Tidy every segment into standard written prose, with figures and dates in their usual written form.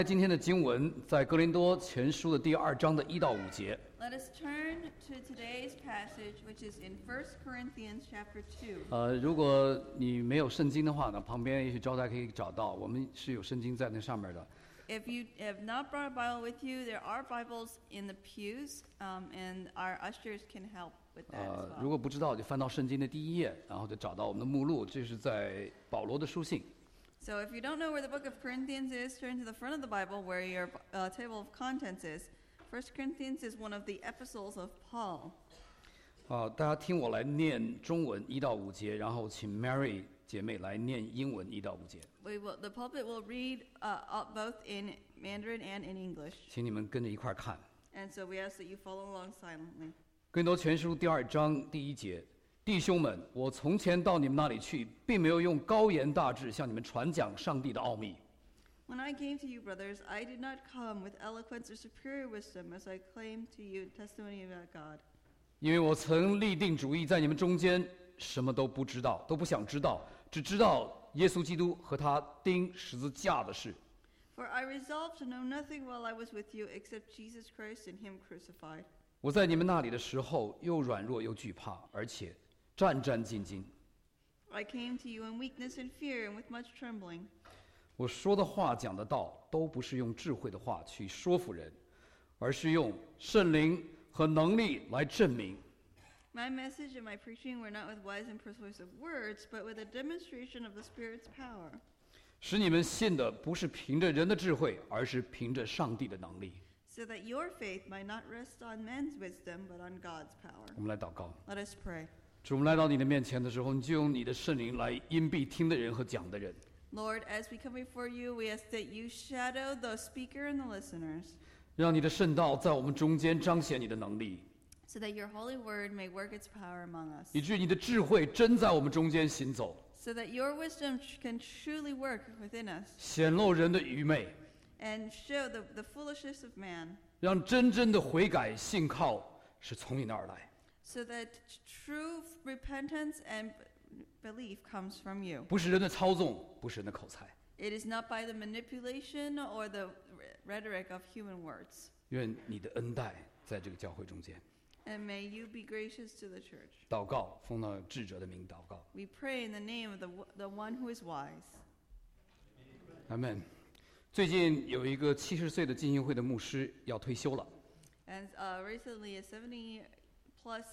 今天的经文在哥林多前书的第2章的1到5节。 Let us turn to today's passage, which is in 1 Corinthians chapter 2. 如果你没有圣经的话呢，旁边也许招待可以找到，我们是有圣经在那上面的。 If you have not brought a Bible with you, there are Bibles in the pews, and our ushers can help with that as well. 如果不知道，就翻到圣经的第1页，然后就找到我们的目录，这是在保罗的书信。 So if you don't know where the book of Corinthians is, turn to the front of the Bible where your table of contents is. 1 Corinthians is one of the epistles of Paul. 大家听我来念中文1到5节，然后请 Mary 姐妹来念英文1到5节。 The pulpit will read both in Mandarin and in English. 请你们跟着一块儿看。 And so we ask that you follow along silently. 哥林多前书第2章第1节。 弟兄们，我从前到你们那里去，并没有用高言大志向你们传讲上帝的奥秘。 When I came to you, brothers, I did not come with eloquence or superior wisdom as I claimed to you testimony about God. 因为我曾立定主意，在你们中间什么都不知道，都不想知道，只知道耶稣基督和他钉十字架的事。 For I resolved to know nothing while I was with you except Jesus Christ and Him crucified. 我在你们那里的时候，又软弱又惧怕，而且战战兢兢。 I came to you in weakness and fear and with much trembling. 我说的话、讲的道，都不是用智慧的话去说服人，而是用圣灵和能力来证明。 My message and my preaching were not with wise and persuasive words, but with a demonstration of the Spirit's power. 使你们信的不是凭着人的智慧，而是凭着上帝的能力。 So that your faith might not rest on man's wisdom, but on God's power. 我们来祷告。 Let us pray. 主，我们来到你的面前的时候，你就用你的圣灵来荫蔽听的人和讲的人。 Lord, as we come before you, we ask that you shadow the speaker and the listeners, 让你的圣道在我们中间彰显你的能力， so that your holy word may work its power among us, 以至于你的智慧真在我们中间行走， so that your wisdom can truly work within us 显露人的愚昧， and show the foolishness of man, 让真正的悔改信靠是从你那儿来， so that true repentance and belief comes from you. 不是人的操纵，不是人的口才。 It is not by the manipulation or the rhetoric of human words. 愿你的恩待在这个教会中间。 And may you be gracious to the church. 祷告，奉那智者的名祷告， We pray in the name of the one who is wise. 阿门。最近有一个70岁的浸信会的牧师要退休了。 And recently, a 70-plus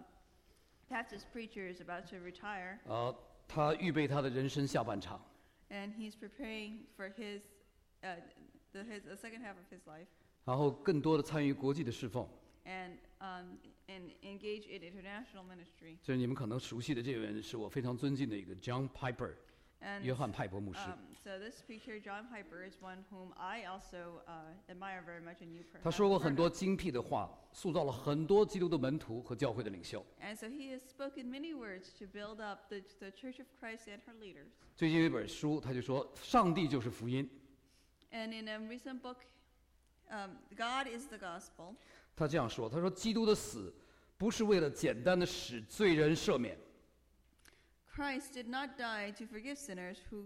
Baptist preacher is about to retire, 他预备他的人生下半场。 and he's preparing for his the second half of his life, 然后更多的参与国际的侍奉。 and engage in international ministry. 这是你们可能熟悉的这位人，是我非常尊敬的一个 John Piper， And 约翰派伯牧师。 so this preacher, John Piper, is one whom I also admire very much, and you 他 perhaps 说过 heard 很 of. 多精辟的话，塑造了很多基督的门徒和教会的领袖。 And so he has spoken many words to build up the Church of Christ and her leaders. 最近有一本书，他就说上帝就是福音。 And in a recent book, God is the gospel. 他这样说，他说基督的死不是为了简单的使罪人赦免， Christ did not die to forgive sinners who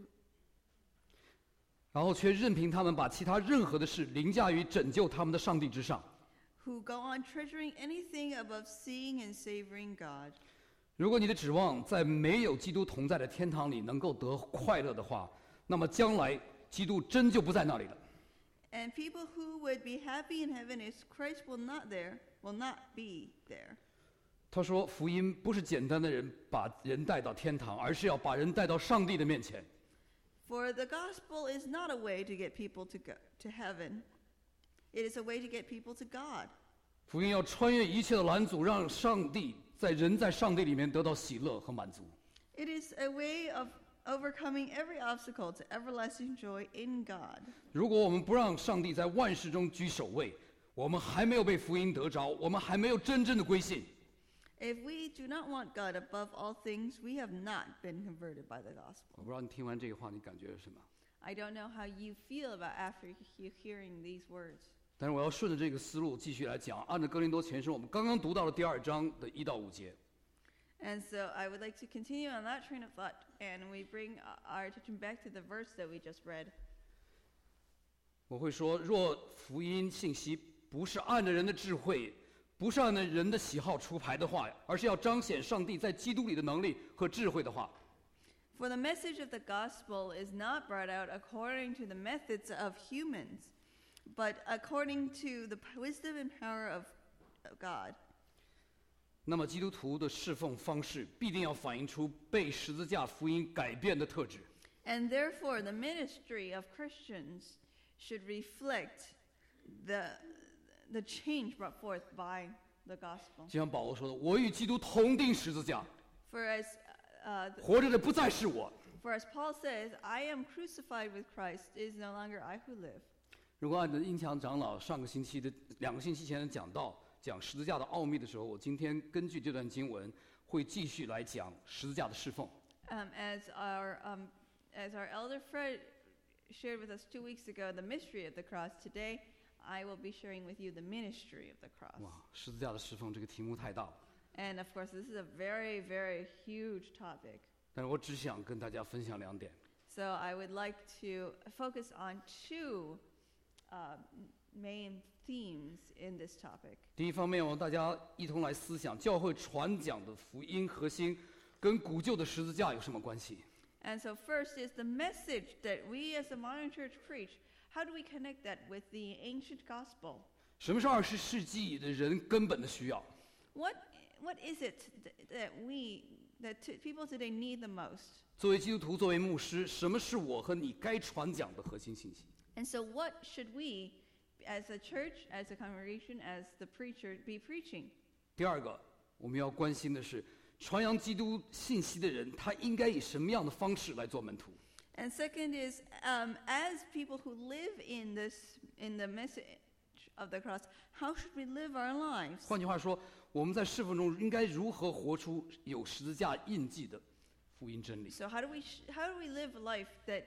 然后却任凭他们把其他任何的事凌驾于拯救他们的上帝之上。 go on treasuring anything above seeing and savoring God. 如果你的指望在没有基督同在的天堂里能够得快乐的话，那么将来基督真就不在那里了。 And people who would be happy in heaven if Christ will not be there. 他说，福音不是简单的人把人带到天堂，而是要把人带到上帝的面前。 For the gospel is not a way to get people to go to heaven. It is a way to get people to God. 福音要穿越一切的拦阻，让上帝在上帝里面得到喜乐和满足。 It is a way of overcoming every obstacle to everlasting joy in God. 如果我们不让上帝在万事中居首位，我们还没有被福音得着，我们还没有真正的归信。 If we do not want God above all things, we have not been converted by the gospel. 我不知道你听完这个话，你感觉是什么？ I don't know how you feel about after you hearing these words. 但是我要顺着这个思路继续来讲，按照哥林多前书，我们刚刚读到了第2章的1到5节。 And so I would like to continue on that train of thought, and we bring our attention back to the verse that we just read. 我会说，若福音信息不是按着人的智慧，不是按照人的喜好出牌的话，而是要彰显上帝在基督里的能力和智慧的话， For the message of the gospel is not brought out according to the methods of humans, but according to the wisdom and power of God. 那么基督徒的侍奉方式必定要反映出被十字架福音改变的特质。 And therefore, the ministry of Christians should reflect the change brought forth by the gospel. 就像保罗说的：“我与基督同钉十字架， For as 活着的不再是我。” For as Paul says, I am crucified with Christ. It is no longer I who live. 如果按照音强长老上个星期的2个星期前的讲道讲十字架的奥秘的时候，我今天根据这段经文会继续来讲十字架的侍奉。 As our elder Fred shared with us 2 weeks ago the mystery of the cross, today I will be sharing with you the ministry of the cross. 哇，十字架的侍奉这个题目太大了， And of course, this is a very, very huge topic. 但是我只想跟大家分享2点。 So I would like to focus on 2 main themes in this topic. 第一方面，我们大家一同来思想教会传讲的福音核心跟古旧的十字架有什么关系？ And so first is the message that we as a modern church preach. How do we connect that with the ancient gospel? 什么是20世纪的人根本的需要？ What is it that people today need the most? 作为基督徒，作为牧师，什么是我和你该传讲的核心信息？ And so what should we, as a church, as a congregation, as the preacher, be preaching? 第二个，我们要关心的是，传扬基督信息的人，他应该以什么样的方式来做门徒？ And second is, as people who live in the message of the cross, how should we live our lives? 换句话说，我们在侍奉中应该如何活出有十字架印记的福音真理？ So how do we live a life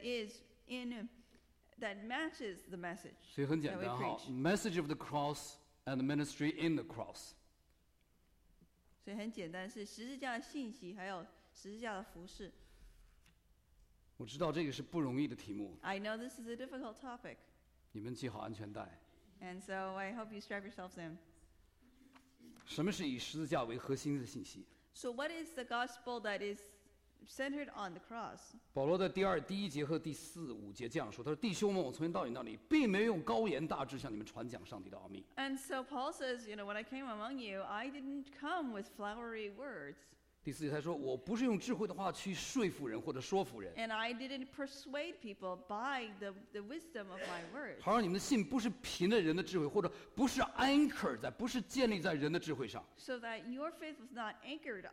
that matches the message 所以很简 that we 单哈 preach? ，message of the cross and ministry in the cross。 所以很简单，是十字架的信息，还有十字架的服饰。 我知道这个是不容易的题目， I know this is a difficult topic, 你们系好安全带。 and so I hope you strap yourselves in. 什么是以十字架为核心的信息？ So what is the gospel that is centered on the cross? 保罗在第1节和第4、5节这样说：“他说，弟兄们，我从前到你那里，并没有用高言大志向你们传讲上帝的奥秘。” And so Paul says, when I came among you, I didn't come with flowery words, 第4节他说：“我不是用智慧的话去说服人或者说服人， and I didn't persuade people by the wisdom of my words, 好让你们的信不是凭着人的智慧，或者不是 anchor 在，不是建立在人的智慧上。” so that your faith was not anchored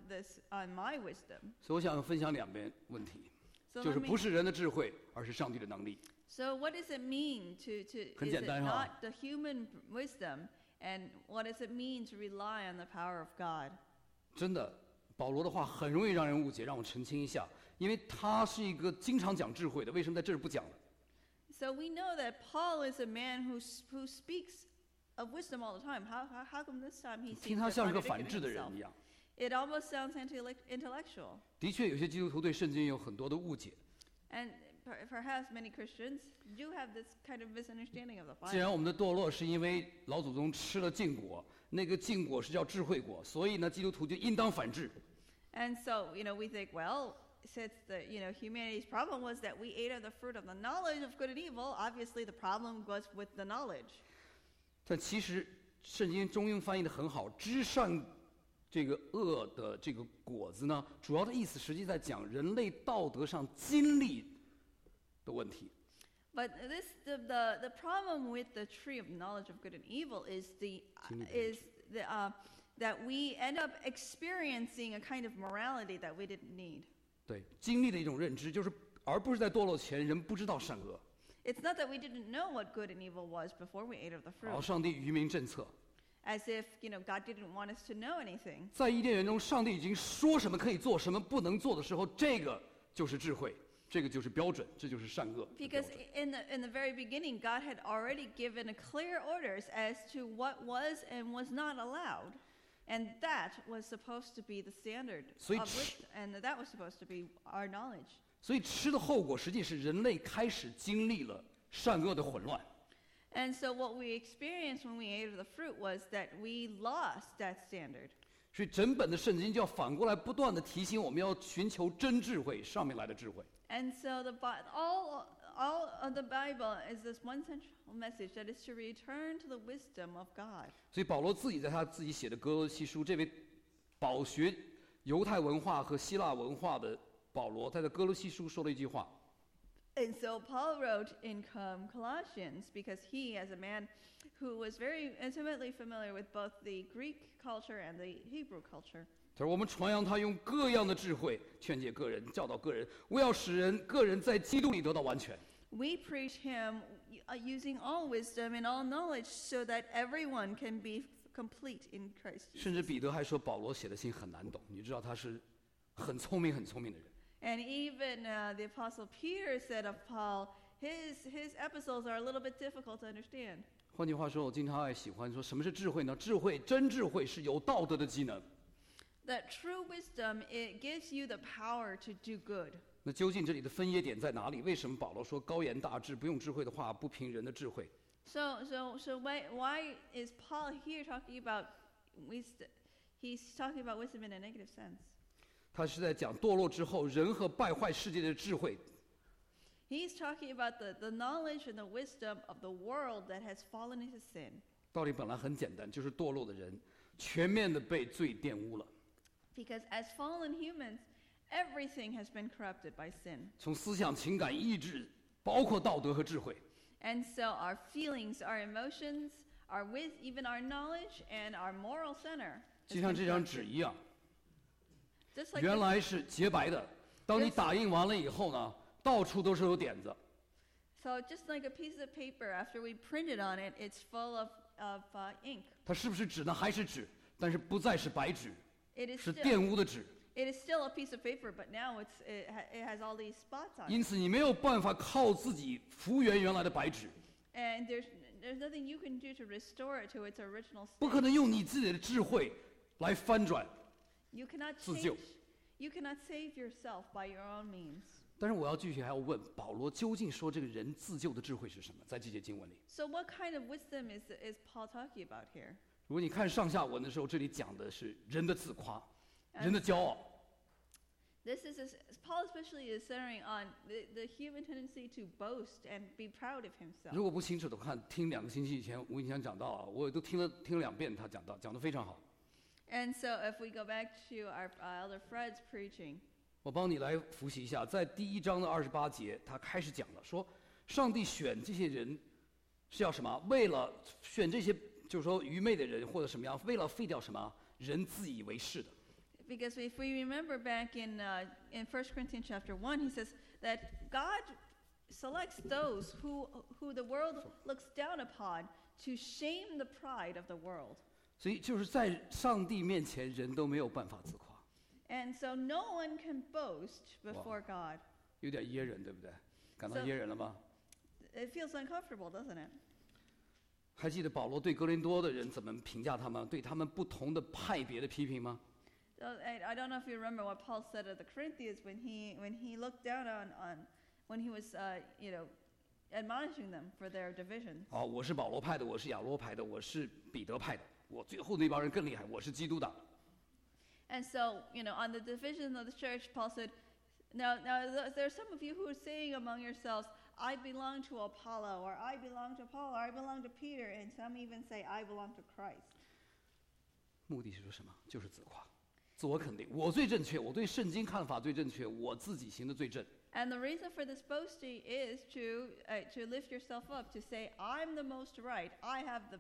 on my wisdom. 所以我想分享2边问题， So 就是 let me- 不是人的智慧，而是上帝的能力。 So what does it mean to 很 is 简 it 单哈。 not the human wisdom, and what does it mean to rely on the power of God? 真的，保罗的话很容易让人误解，让我澄清一下，因为他是一个经常讲智慧的，为什么在这儿不讲呢？ So we know that Paul is a man who speaks of wisdom all the time. How come this time he 听 seems 他 to 像是个 contradict 反智的 himself? 人一样。 It almost sounds intellectual. 的确，有些基督徒对圣经有很多的误解。 And perhaps many Christians do have this kind of misunderstanding of the 既然 Bible. 我们的堕落是因为老祖宗吃了禁果，那个禁果是叫智慧果，所以呢，基督徒就应当反智。 And so, we think, well, since humanity's problem was that we ate of the fruit of the knowledge of good and evil, obviously the problem was with the knowledge. 但其实圣经中英翻译的很好，知善这个恶的这个果子呢，主要的意思实际在讲人类道德上经历的问题。 But the problem with the tree of knowledge of good and evil is that we end up experiencing a kind of morality that we didn't need. 对，经历的一种认知，就是而不是在堕落前人不知道善恶， It's not that we didn't know what good and evil was before we ate of the 然后 fruit, 上帝愚民政策。 as if God didn't want us to know anything. 在伊甸园中，上帝已经说什么可以做，什么不能做的时候，这个就是智慧，这个就是标准，这就是善恶的标 Because 准。 in the very beginning, God had already given clear orders as to what was and was not allowed. And that was supposed to be the standard of 所以 wisdom, and that was supposed to be our knowledge. 所以吃的后果，实际是人类开始经历了善恶的混乱。 And so what we experienced when we ate of the fruit was that we lost that standard. 所以整本的圣经就要反过来不断的提醒我们要寻求真智慧，上面来的智慧。 And so all of the Bible is this one central message that is to return to the wisdom of God. 所以保罗自己在他自己写的哥罗西书，这位饱学犹太文化和希腊文化的保罗，他在哥罗西书说了一句话。 And so Paul wrote in Colossians, because he, as a man who was very intimately familiar with both the Greek culture and the Hebrew culture, 他说：“我们传扬他用各样的智慧劝诫个人，教导个人，为要使个人在基督里得到完全。” we preach him using all wisdom and all knowledge so that everyone can be complete in Christ. 甚至彼得还说保罗写的信很难懂，你知道他是很聪明的人。 And even the Apostle Peter said of Paul, his epistles are a little bit difficult to understand. 换句话说，我经常喜欢说，什么是智慧呢？真智慧是有道德的机能。 That true wisdom, it gives you the power to do good. 那究竟这里的分野点在哪里？为什么保罗说高言大智，不用智慧的话，不凭人的智慧？ So why is Paul here talking about wisdom? He's talking about wisdom in a negative sense. 他是在讲堕落之后人和败坏世界的智慧。 He's talking about the knowledge and the wisdom of the world that has fallen into sin. 道理本来很简单，就是堕落的人全面的被罪玷污了。 Because as fallen humans, everything has been corrupted by sin. 从思想、情感、意志，包括道德和智慧。 And so our feelings, our emotions, even our knowledge and our moral center. 就像这张纸一样， Just like 原来是洁白的，当你打印完了以后呢，到处都是有点子。 So just like a piece of paper, after we printed on it, it's full of ink. 它是不是纸呢？还是纸，但是不再是白纸， It is 是 still, 玷污的纸。 it is still a piece of paper, but now it has all these spots on it. 因此，你没有办法靠自己复原原来的白纸， And there's nothing you can do to restore it to its original 不 state. 可能用你自己的智慧来翻转。 You cannot 自救。 you cannot save yourself by your own means. 但是我要继续还要问，保罗究竟说这个人自救的智慧是什么？在这节经文里， So what kind of wisdom is Paul talking about here? 如果你看上下文的时候，这里讲的是人的自夸，人的骄傲。 Paul especially is centering on the human tendency to boast and be proud of himself. 如果不清楚的话，听2个星期以前吴印祥讲到啊，我都听了2遍，他讲得非常好。 And so if we go back to our Elder Fred's preaching, 我帮你来复习一下，在第1章的28节，他开始讲了，说上帝选这些人是要什么？为了选这些，就是说愚昧的人或者什么样，为了废掉什么人自以为是的。 because if we remember back in 1 Corinthians chapter 1, he says that God selects those who the world looks down upon to shame the pride of the world. 所以就是在上帝面前，人都没有办法自夸， And so no one can boast before God. 有点噎人，对不对？感到噎人了吗？ It feels uncomfortable, doesn't it? 还记得保罗对哥林多的人怎么评价他们，对他们不同的派别的批评吗？ So I don't know if you remember what Paul said of the Corinthians when he looked down on when he was admonishing them for their divisions. 哦，我是保罗派的，我是亚罗派的，我是彼得派的，我最后那帮人更厉害，我是基督党。 And so, on the division of the church, Paul said, now there are some of you who are saying among yourselves, I belong to Apollo, or I belong to Paul, or I belong to Peter, and some even say, I belong to Christ. 目的是说什么？就是自夸，自我肯定，我最正确，我对圣经看法最正确，我自己行的最正。 And the reason for this boasting is to lift yourself up, to say, I'm the most right, I have the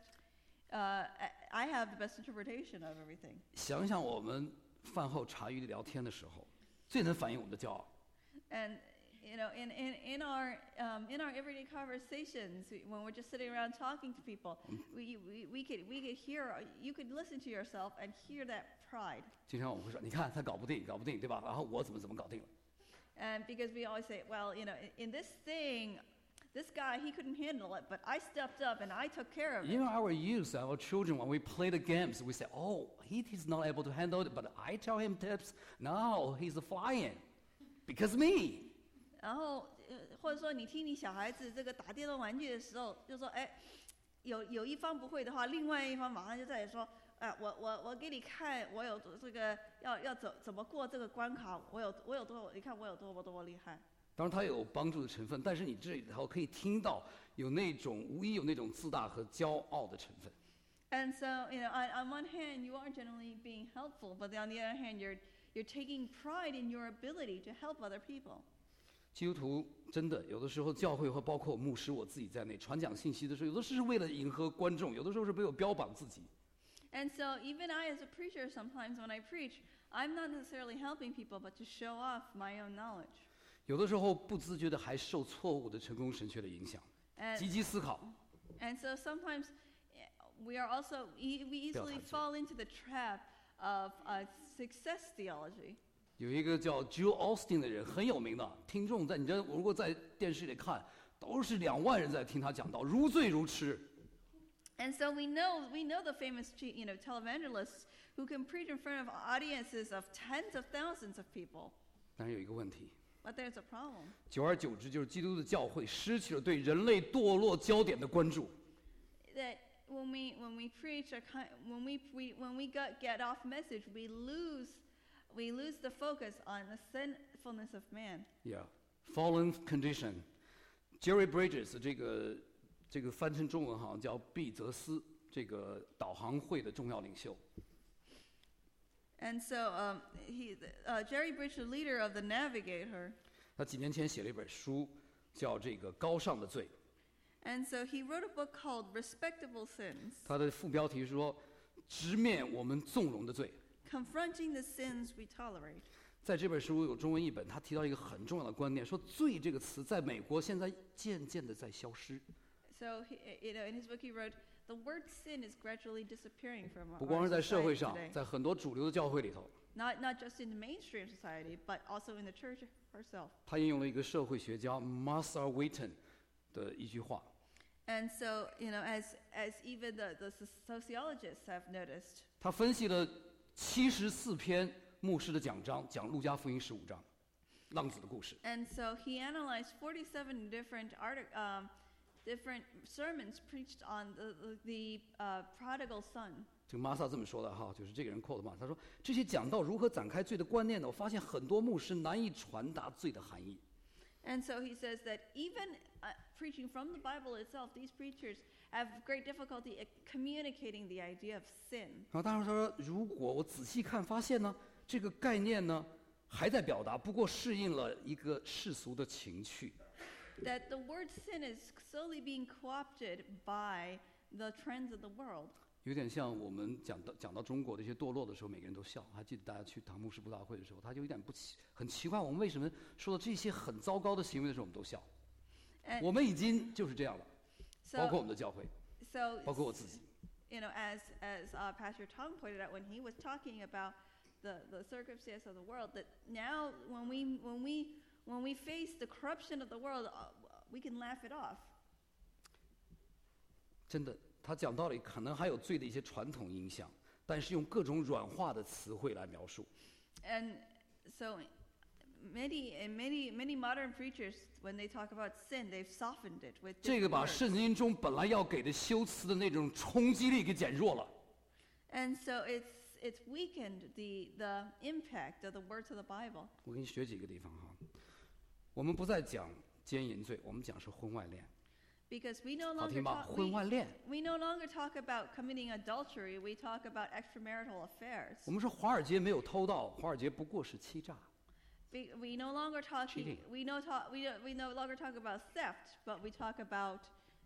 best interpretation of everything. 想想我们饭后茶余聊天的时候，最能反映我们的骄傲。 And in our everyday conversations, when we're just sitting around talking to people, we could hear, you could listen to yourself and hear that pride. 经常我们会说，你看他搞不定，对吧？然后我怎么搞定了？ And because we always say, well, in this thing, this guy, he couldn't handle it, but I stepped up and I took care of it. Even our youth, our children, when we play the games, we say, oh, he's not able to handle it, but I tell him tips. No, he's flying. Because me. 然后或者说你听你小孩子这个打电动玩具的时候，就说哎，有一方不会的话，另外一方马上就在说，我给你看，我有这个要怎么过这个关卡，我有多，你看我有多厉害。 当然它有帮助的成分，但是你这里头可以听到无疑有那种自大和骄傲的成分。 And so, on one hand, you are generally being helpful, but on the other hand, you're taking pride in your ability to help other people. 基督徒真的有的时候教会和包括牧师我自己在内传讲信息的时候，有的是为了迎合观众，有的时候是为了标榜自己。 And so, even I, as a preacher, sometimes when I preach, I'm not necessarily helping people, but to show off my own knowledge. 有的时候不自觉的还受错误的成功神学的影响，积极思考。 And so sometimes we easily fall into the trap of success theology. 有一个叫 Joel Osteen 的人很有名的，听众在你这如果在电视里看，都是2万人在听他讲道，如醉如痴。 And so we know the famous televangelists who can preach in front of audiences of tens of thousands of people. 但是有一个问题。 But there's a problem. 久而久之，就是基督的教会失去了对人类堕落焦点的关注。 That when we preach when we get off message, we lose the focus on the sinfulness of man. Yeah, fallen condition. Jerry Bridges 这个翻成中文好像叫毕泽斯，这个导航会的重要领袖。 And so Jerry Bridges, the leader of the Navigator. 他几年前写了一本书，叫这个高尚的罪。 And so he wrote a book called Respectable Sins. 他的副标题说，直面我们纵容的罪。 Confronting the sins we tolerate. 在这本书有中文译本，他提到一个很重要的观念，说罪这个词在美国现在渐渐的在消失。 So in his book he wrote, the word sin is gradually disappearing from our society today. 不光是在社会上，在很多主流的教会里头。 Not just in the mainstream society, but also in the church herself. 他引用了一个社会学家 Martha Wheaton 的一句话。 And so, as even the sociologists have noticed. 他分析了74篇牧师的讲章，讲路加福音15章，浪子的故事。 And so he analyzed 47 different sermons preached on the prodigal son. 这个玛莎这么说的哈，就是这个人 quote 嘛，他说这些讲到如何展开罪的观念呢，我发现很多牧师难以传达罪的含义。 And so he says that even preaching from the Bible itself, these preachers have great difficulty at communicating the idea of sin. 然后当然说，如果我仔细看发现呢，这个概念呢还在表达，不过适应了一个世俗的情趣。 That the word sin is slowly being co-opted by the trends of the world. 有点像我们讲到中国的一些堕落的时候，每个人都笑。还记得大家去唐牧师布道会的时候，他就有点很奇怪，我们为什么说到这些很糟糕的行为的时候，我们都笑？我们已经就是这样了，包括我们的教会，包括我自己。 As Pastor Tong pointed out when he was talking about the circumstance of the world, that now when we face the corruption of the world, we can laugh it off. 真的。他讲道理可能还有罪的一些传统影响，但是用各种软化的词汇来描述。 And so many modern preachers, when they talk about sin, they've softened it with. 这个把圣经中本来要给的修辞的那种冲击力给减弱了。 And so it's weakened the impact of the words of the Bible. 我给你学几个地方哈，我们不再讲奸淫罪，我们讲是婚外恋。 Because we no 好 longer 听吧？婚外恋。 we no longer talk about committing adultery. We talk about extramarital affairs. 我们说华尔街没有偷盗，华尔街不过是欺诈。 We no longer Cheating. we no longer talk about theft, but we talk about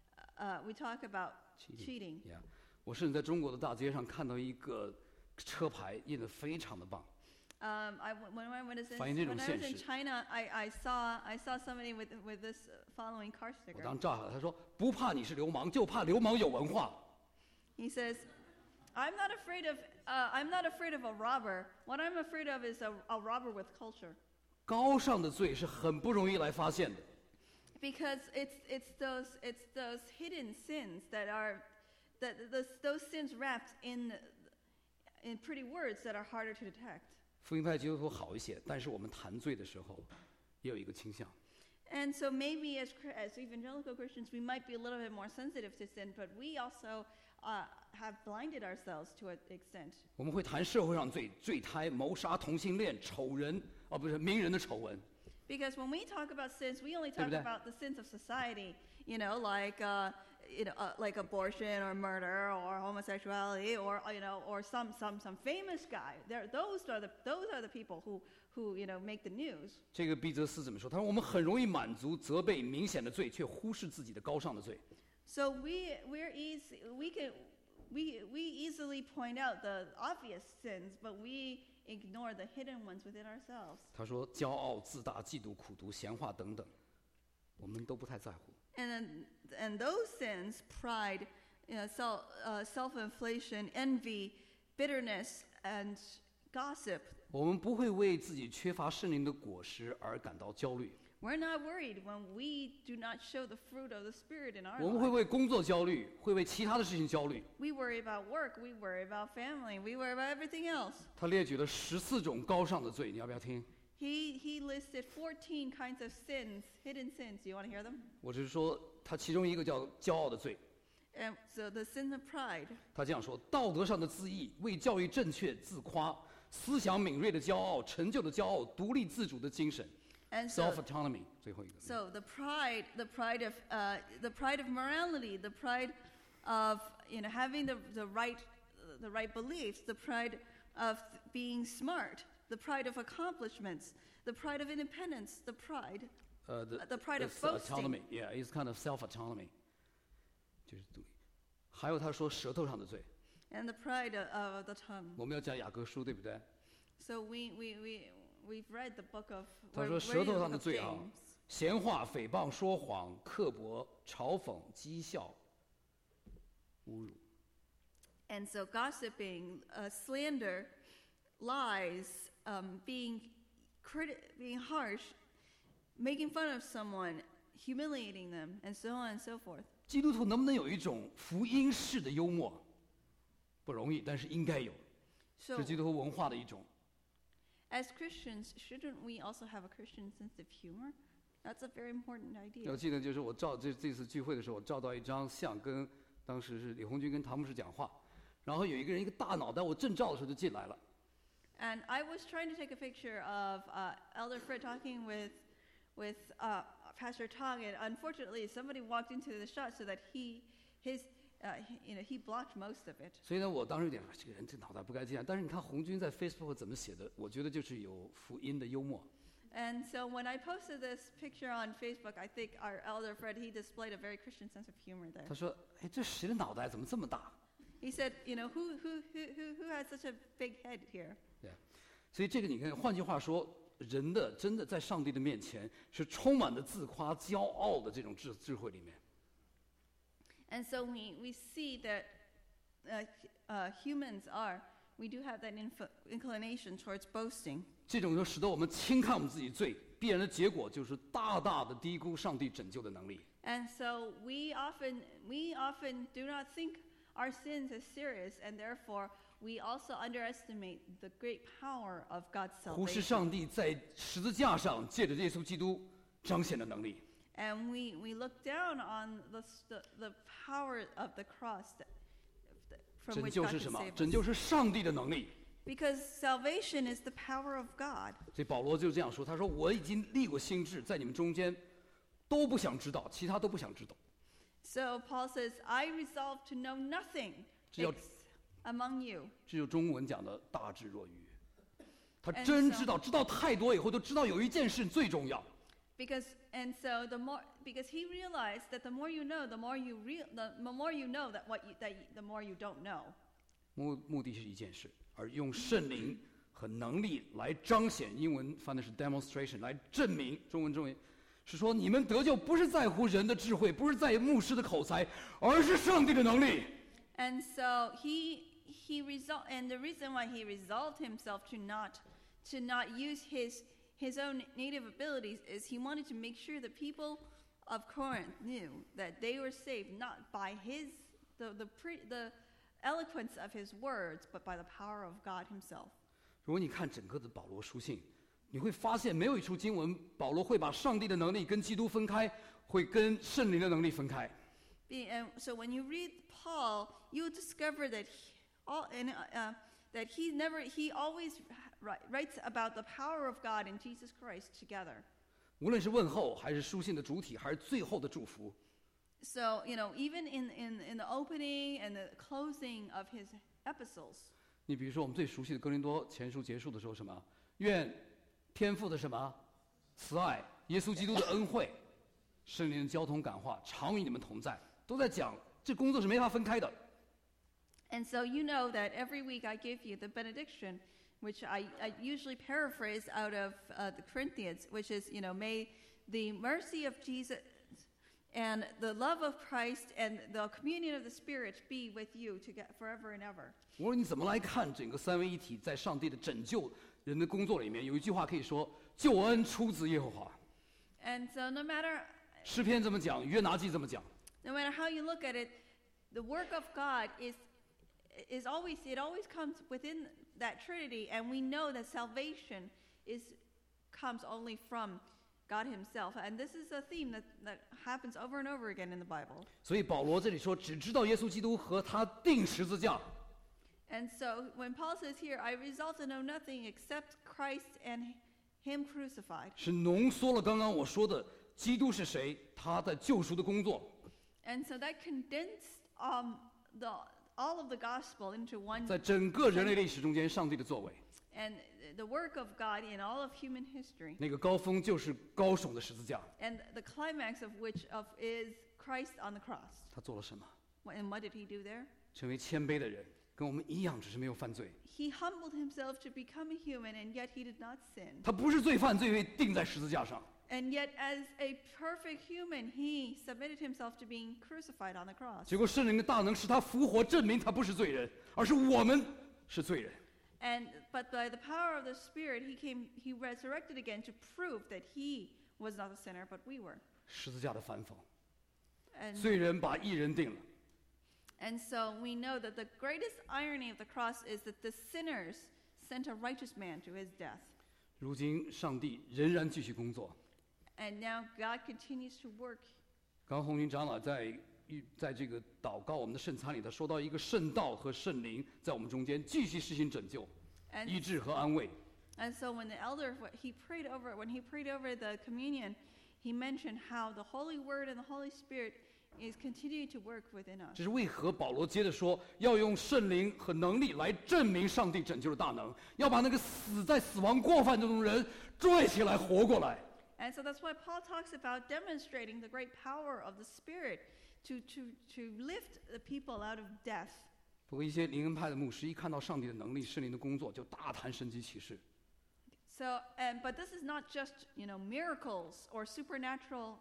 cheating. Yeah. 我甚至在中国的大街上看到一个车牌印得非常的棒。 When I was in China, I saw somebody with this following car 我 sticker. 当照下来，他说不怕你是流氓，就怕流氓有文化。 He says, I'm not afraid of a robber. What I'm afraid of is a robber with culture. 高尚的罪是很不容易来发现的。 Because it's those hidden sins those sins wrapped in pretty words that are harder to detect. 福音派基督徒好一些，但是我们谈罪的时候，也有一个倾向。 And so maybe as evangelical Christians, we might be a little bit more sensitive to sin, but we also have blinded ourselves to an extent. 我们会谈社会上罪胎、谋杀、同性恋、丑人，不是名人的丑闻。 Because when we talk about sins, we only talk 对不对？ about the sins of society, like abortion or murder or homosexuality or or some famous guy. Those are the people who make the news. 这个毕泽斯怎么说？他说我们很容易满足责备明显的罪，却忽视自己的高尚的罪。 So we easily point out the obvious sins, but we ignore the hidden ones within ourselves. 他说骄傲、自大、嫉妒、苦毒、闲话等等，我们都不太在乎。 And those sins, pride, self-inflation, envy, bitterness, and gossip. 我们不会为自己缺乏圣灵的果实而感到焦虑。 We're not worried when we do not show the fruit of the Spirit in our 我们会 lives. 为工作焦虑，会为其他的事情焦虑。 We worry about work, we worry about family, we worry about everything else. 他列举了14种高尚的罪，你要不要听？ He listed 14 kinds of sins, hidden sins. Do you want to hear them? 我只是说，他其中一个叫骄傲的罪。 And so the sin of pride. 他这样说：道德上的自义，为教育正确自夸，思想敏锐的骄傲，成就的骄傲，独立自主的精神 And so, ，self autonomy。最后一个。 so the pride of morality, the pride of having the right beliefs, the pride of being smart, the pride of accomplishments, the pride of independence, the pride the pride of autonomy, boasting. yeah, it's kind of self autonomy， 就是独立。还有他说舌头上的罪， and the pride of the tongue. 我们要讲雅各书，对不对？ So we've read the book of 他 we're 说 reading 舌 the 头 book 上的 of 罪啊 James.， 闲话、诽谤、说谎、刻薄、嘲讽、讥笑、侮辱。 And so gossiping, slander, lies, being harsh, making fun of someone, humiliating them, and so on and so forth. 基督徒能不能有一种福音式的幽默？不容易，但是应该有， So 是基督徒文化的一种。 as Christians, shouldn't we also have a Christian sense of humor? That's a very important 我 idea. 记得就是我这次聚会的时候，我照到一张相，跟当时是李红军跟唐牧师讲话，然后有一个人一个大脑袋，我正照的时候就进来了。 And I was trying to take a picture of Elder Fred talking with Pastor Tong, and unfortunately, somebody walked into the shot so that he blocked most of it. 所以呢，我当时有点这个人这脑袋不该这样。但是你看红军在 Facebook 怎么写的，我觉得就是有福音的幽默。 And so when I posted this picture on Facebook, I think our Elder Fred, he displayed a very Christian sense of humor there. 他说：“哎，这谁的脑袋怎么这么大 He said, who has such a big head here?？” 对，所以这个你看，换句话说，人的真的在上帝的面前是充满了自夸、骄傲的这种智慧里面。 And so we see that humans we do have that inclination towards boasting. 这种就使得我们轻看我们自己罪，必然的结果就是大大的低估上帝拯救的能力。 And so we often do not think our sins as serious, and therefore we also underestimate the great power of God's 忽视 salvation. 上帝在十字架上借着耶稣基督彰显的能力。 And we look down on the power of the cross from 拯 which 救 God 是 can 什么？ save 拯 us. 救是上帝的能力。 Because salvation is the power of God. 所以保罗就这样说：“他说我已经立过心志，在你们中间都不想知道，其他都不想知道。 So Paul says, I resolve to know nothing 只有- among you. 这就是中文讲的大智若愚。他 And 真 so- 知道太多以后，都知道有一件事最重要。 Because he realized that the more you know, the more you know that the more you don't know. 目的是一件事，而用圣灵和能力来彰显。英文翻的是 demonstration， 来证明。中文是说你们得救不是在乎人的智慧，不是在于牧师的口才，而是上帝的能力。 And so and the reason why he resolved himself to not use his own native abilities is he wanted to make sure the people of Corinth knew that they were saved not by the eloquence of his words, but by the power of God himself. 如果你看整个的保罗书信， 你会发现没有一处经文保罗会把上帝的能力跟基督分开，会跟圣灵的能力分开。 So when you read Paul, you discover that he always writes about the power of God and Jesus Christ together. 无论是问候，还是书信的主体，还是最后的祝福， So, even in the opening and the closing of his epistles, 你比如说我们最熟悉的哥林多前书结束的时候，什么？愿天父的什么慈爱，耶稣基督的恩惠，圣灵的交通感化，常与你们同在，都在讲这工作是没法分开的。 and so you know that every week I give you the benediction, which I usually paraphrase out of the Corinthians, which is, may the mercy of Jesus and the love of Christ and the communion of the Spirit be with you to get forever and ever. 无论你怎么来看整个三位一体在上帝的拯救人的工作里面，有一句话可以说：救恩出自耶和华。 And so no matter 诗篇这么讲，约拿记这么讲。 no matter how you look at it, the work of God is always comes within that Trinity, and we know that salvation comes only from God Himself, and this is a theme that happens over and over again in the Bible. 所以保罗这里说，只知道耶稣基督和他钉十字架。 And so when Paul says here, I resolve to know nothing except Christ and Him crucified. 是浓缩了刚刚我说的基督是谁，他的救赎的工作。 And so that condensed all of the gospel into one. 在整个人类历史中间，上帝的作为。 And the work of God in all of human history. 那个高峰就是高耸的十字架。 And the climax of which is Christ on the cross. 他做了什么？ And what did He do there? 成为谦卑的人，跟我们一样，只是没有犯罪。 He humbled Himself to become a human, and yet He did not sin. 他不是罪犯，罪被钉在十字架上。 And yet, as a perfect human, He submitted Himself to being crucified on the cross. 结果圣灵的大能使他复活，证明他不是罪人，而是我们是罪人。 But by the power of the Spirit, He resurrected again to prove that He was not a sinner, but we were. 十字架的反讽， And 罪人把义人定了。 so we know that the greatest irony of the cross is that the sinners sent a righteous man to his death. 如今上帝仍然继续工作。 And now God continues to work. 刚红云长老在这个祷告我们的圣餐里，他说到一个圣道和圣灵在我们中间继续施行拯救、医治和安慰。 And so when the elder, when he prayed over the communion, he mentioned how the Holy Word and the Holy Spirit is continuing to work within us. 这是为何保罗接着说要用圣灵和能力来证明上帝拯救的大能，要把那个死在死亡过犯中的人拽起来活过来。 And so that's why Paul talks about demonstrating the great power of the Spirit to lift the people out of death. 不过一些灵恩派的牧师一看到上帝的能力、圣灵的工作，就大谈神迹奇事。 So, but this is not just miracles or supernatural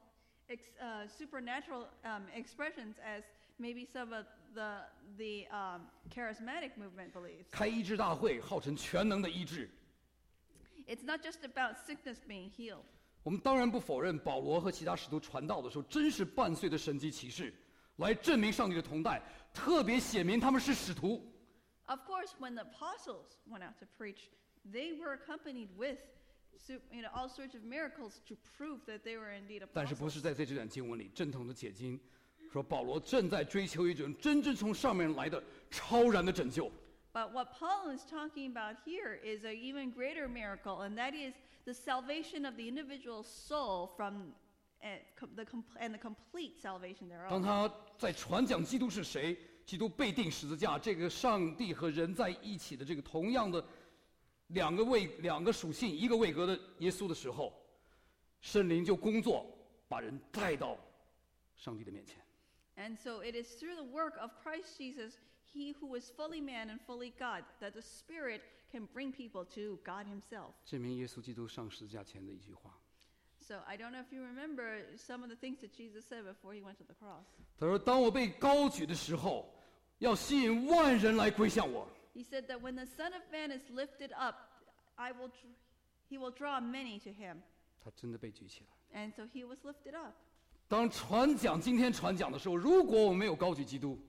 expressions as maybe some of the charismatic movement believes. 开医治大会，号称全能的医治。 It's not just about sickness being healed. 我们当然不否认保罗和其他使徒传道的时候，真是伴随着神迹奇事，来证明上帝的同在，特别显明他们是使徒。 Of course, when the apostles went out to preach, they were accompanied with all sorts of miracles to prove that they were indeed 但是不 apostles. 是在这段经文里正统的解经，说保罗正在追求一种真正从上面来的超然的拯救。 But what Paul is talking about here is an even greater miracle, and that is the salvation of the individual soul from the complete salvation 当 thereof. 他在传讲基督是谁，基督被钉十字架，这个上帝和人在一起的这个同样的两个属性，一个位格的耶稣的时候，圣灵就工作，把人带到上帝的面前。 And so it is through the work of Christ Jesus, He who is fully man and fully God, that the Spirit can bring people to God Himself. 证明耶稣基督上十字架前的一句话， So I don't know if you remember some of the things that Jesus said before He went to the cross. 他说：“当我被高举的时候，要吸引万人来归向我。” He said that when the Son of Man is lifted up, He will draw many to Him. 他真的被举起来。 And so He was lifted up. 当今天传讲的时候，如果我们没有高举基督，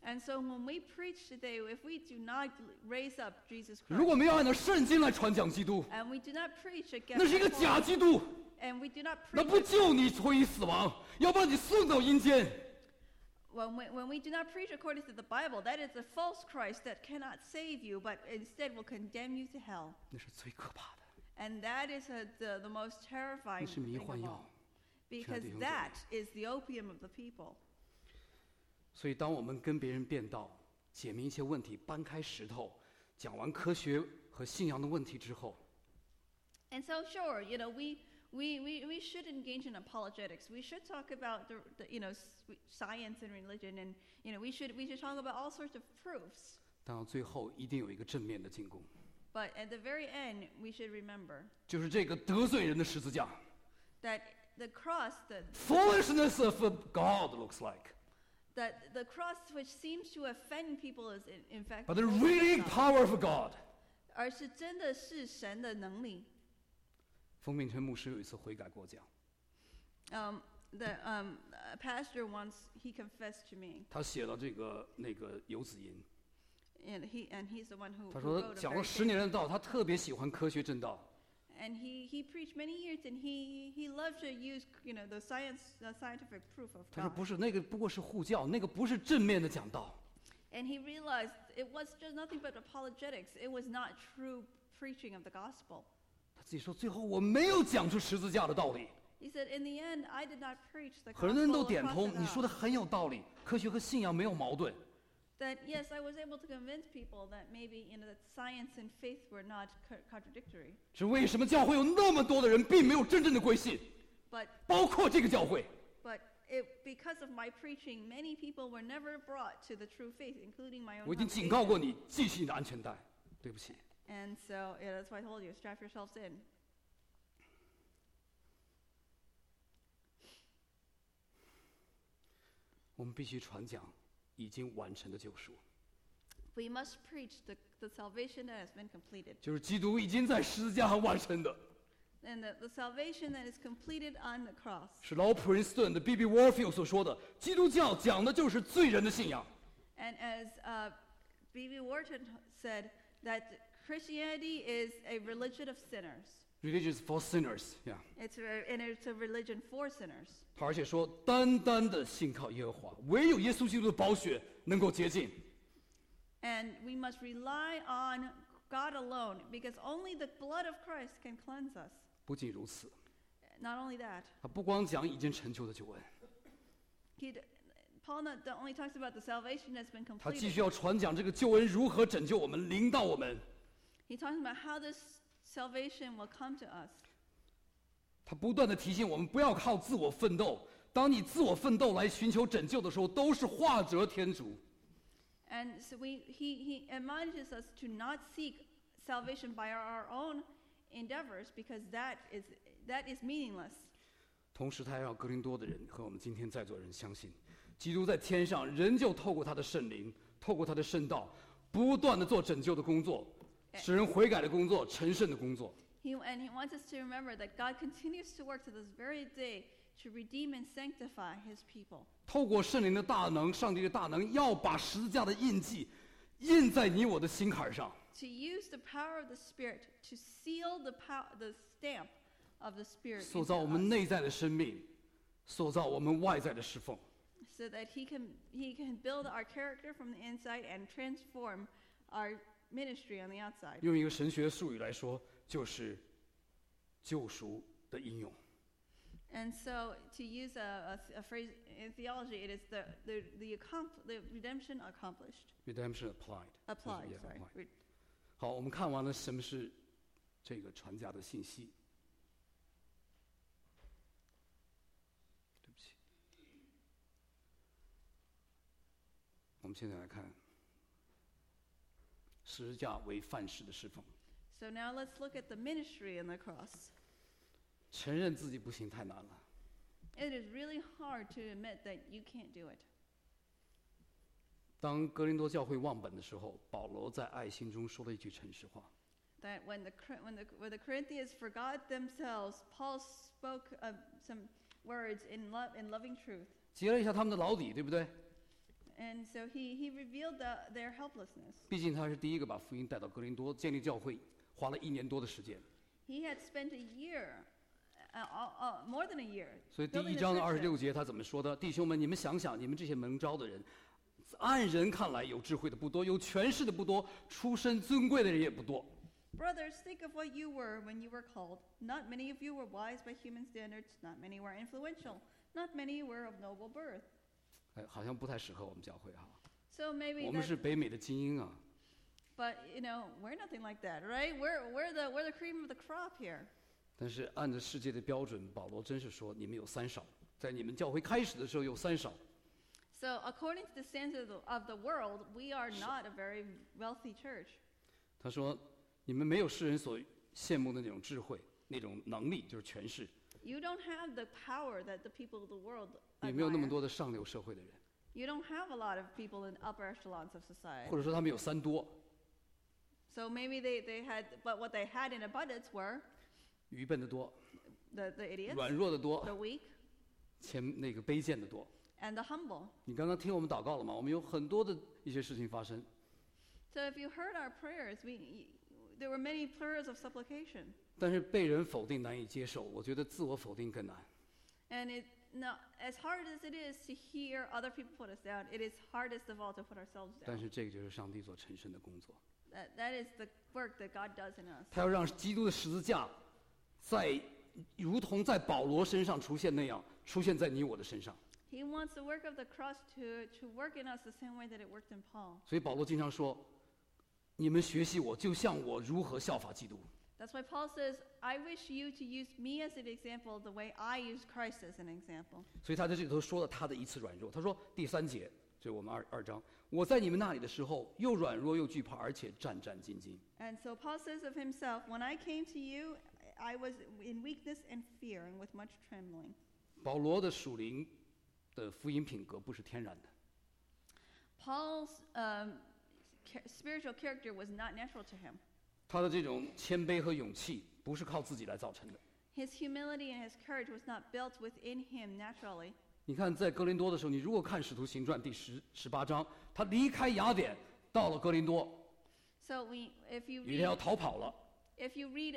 And so when we preach today, if we do not raise up Jesus 如果 Christ, 没有按照圣经来传讲基督， and we do not preach 那是一 against 个 the 假 Holy- 基督， and we do not 那 preach 不救你脱离死亡，要把你送到阴间。 when we do not preach according to the Bible, that is a false Christ that cannot save you, but instead will condemn you to hell. 那是最可怕的， And that is the most 那 terrifying 是迷 thing 幻 of 药 all,。because 弟兄姐妹。 that is the opium of the people. 所以，当我们跟别人辩道、解明一些问题、搬开石头，讲完科学和信仰的问题之后， And so, sure, we should engage in apologetics. We should talk about the science and religion, and we should talk about all sorts of proofs. 但到最后一定有一个正面的进攻， But at the very end, we should remember 就是这个得罪人的十字架 that the cross, ，foolishness of God looks like, that the cross which seems to offend people is in fact but the the really Lord of God, power of God。 而是真的是神的能力。 冯秉辰牧师有一次悔改过讲， The pastor once he confessed to me, 他写了那个游子吟， and he's the one who 他 who 说 wrote a 讲了 very 10年的道，他特别喜欢科学正道。 And he preached many years, and he loved to use the scientific proof of 他说 God. 不是那个，不过是护教，那个不是正面的讲道。 And he realized it was just nothing but apologetics. It was not true preaching of the gospel. 他自己说，最后我没有讲出十字架的道理。 He said, in the end, I did not preach the 很多人 gospel 都 of 点通， cross 你 it 说的 out. 很有道理，科学和信仰没有矛盾。 That yes, I was able to convince people that maybe that science and faith were not contradictory. 是为什么教会有那么多的人并没有真正的归信， But 包括这个教会？ because of my preaching, many people were never brought to the true faith, including my own 我已经警告 congregation. 过你，系起你的安全带。对不起， And so that's why I told you, strap yourselves in. 我们必须传讲已经完成的救赎， We must preach the salvation that has been completed. 就是基督已经在十字架上完成的。 And the salvation that is completed on the cross. 是老普林斯顿的 B.B. Warfield 所说的，基督教讲的就是罪人的信仰。 And as B.B. Wharton said, that Christianity is a religion of sinners. Religious for sinners， 呀、 It's a religion for sinners. 他而且说，单单的信靠耶和华，唯有耶稣基督的宝血能够洁净。 And we must rely on God alone, because only the blood of Christ can cleanse us. 不仅如此， Not only that, 他不光讲已经成就的救恩， Paul not only talks about the salvation that's been 他继 completed, 续要传讲这个救恩如何拯救我们，临到我们。 he talks about how this salvation will come to us. 他不断的提醒我们不要靠自我奋斗。当你自我奋斗来寻求拯救的时候，都是画蛇添足。 And so he admonishes us to not seek salvation by our own endeavors, because that is meaningless. 同时，他还让哥林多的人和我们今天在座的人相信，基督在天上仍旧透过他的圣灵，透过他的圣道，不断的做拯救的工作，使人悔改的工作，成圣的工作。 And he wants us to remember that God continues to work to this very day to redeem and sanctify his people. 透过圣灵的大能，上帝的大能，要把十字架的印记印在你我的心坎上。 To use the power of the Spirit to seal the stamp of the Spirit 塑 into 造我们 us, 内在的生命，塑造我们外在的侍奉。 so that he can build our character from the inside and transform our ministry on the outside. 用一个神学术语来说，就是救赎的应用。 And so, to use a phrase in theology, it is the redemption accomplished. Redemption applied. Applied, 就是 sorry. applied. 好，我们看完了什么是这个传家的信息。对不起，我们现在来看十字架为范式的侍奉。 So now let's look at the ministry in the cross. 承认自己不行太难了。 It is really hard to admit that you can't do it. 当哥林多教会忘本的时候，保罗在爱心中说了一句诚实话。 That when the Corinthians forgot themselves, Paul spoke some words in loving truth. 揭了一下他们的老底，对不对？ And so he revealed their helplessness. 毕竟他是第一个把福音带到哥林多建立教会，花了1年多的时间。 He had spent a year, more than a year, 所以第 building 1 the 章的 church there. 26节他怎么说的？弟兄们，你们想想，你们这些蒙召的人，按人看来有智慧的不多，有权势的不多，出身尊贵的人也不多。 Brothers, think of what you were when you were called. Not many of you were wise by human standards. Not many were influential. Not many were of noble birth. 哎，好像不太适合我们教会哈。 So maybe 我们 that, 是北美的精英啊。 but we're nothing like that, right? We're the cream of the crop here. 但是按照世界的标准，保罗真是说你们有3少，在你们教会开始的时候有3少。 So according to the standards of the world, we are not a very wealthy church. 他说你们没有世人所羡慕的那种智慧、那种能力，就是权势， You don't have the power that the people of the world 也没有那么 admire. 多的上流社会的人， You don't have a lot of people in upper echelons of society. 或者说他们有3多： So maybe they had, but what they had in abundance were 愚笨的多， the idiots, 软弱的多， the weak, 那个卑贱的多。 and the humble. 你刚刚听我们祷告了吗？我们有很多的一些事情发生， So if you heard our prayers, there were many prayers of supplication. 但是被人否定难以接受，我觉得自我否定更难。 And now, as hard as it is to hear other people put us down, it is hardest of all to put ourselves 但 down. 是这个就是上帝所成圣的工作， That is the work that God does in us. 他要让基督的十字架如同在保罗身上出现那样，出现在你我的身上。 He wants the work of the cross to work in us the same way that it worked in Paul. 所以保罗经常说：“你们学习我，就像我如何效法基督。” That's why Paul says, I wish you to use me as an example the way I use Christ as an example. 所以他在这里头说了他的一次软弱。他说第3节，这是我们二章，我在你们那里的时候，又软弱又惧怕，而且战战兢兢。 And so Paul says of himself, when I came to you, I was in weakness and fear and with much trembling. 保罗的属灵的福音品格不是天然的， Paul's spiritual character was not natural to him. 他的这种谦卑和勇气不是靠自己来造成的。 His humility and his courage was not built within him naturally. 你看，在哥林多的时候，你如果看《使徒行传》第18章，他离开雅典，到了哥林多， So if you 有一天要 read, 逃跑了。 if you read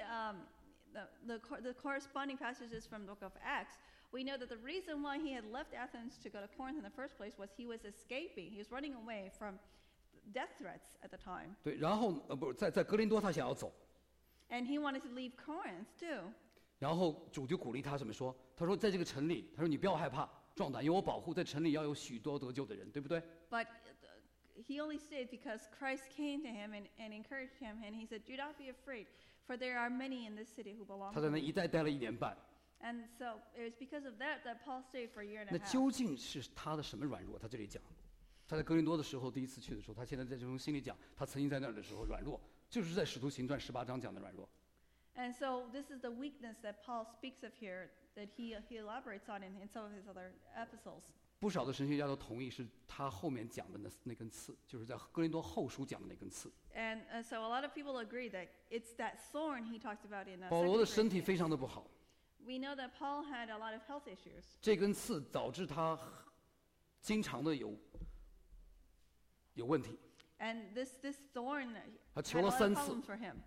the corresponding passages from the book of Acts, we know that the reason why he had left Athens to go to Corinth in the first place was he was escaping. He was running away from death threats at the time. 对，然后不是在哥林多，他想要走， And he wanted to leave Corinth too. 然后主就鼓励他怎么说？他说，在这个城里，他说你不要害怕，壮胆，有我保护，在城里要有许多得救的人，对不对？ But he only stayed because Christ came to him and encouraged him. And he said, do not be afraid, for there are many in this city who belong 他 to 在那 me. 一待了1年半。 And so it was because of that Paul stayed for a year and 那 a half. 究竟是他的什么软弱？他这里讲，他在哥林多的时候第一次去的时候，他现在在这种心里讲，他曾经在那儿的时候软弱，就是在《使徒行传》18章讲的软弱。 And so this is the weakness that Paul speaks of here that he elaborates on in some of his other epistles. 不少的神学家都同意是他后面讲的那根刺，就是在哥林多后书讲的那根刺。 And so a lot of people agree that it's that thorn he talks about in 保罗的 2 身体 Corinthians. 非常的不好， We know that Paul had a lot of health issues. 这根刺导致他经常的有问题。 And this thorn 他 had 求 a 了 lot 3 of 次， problems for him.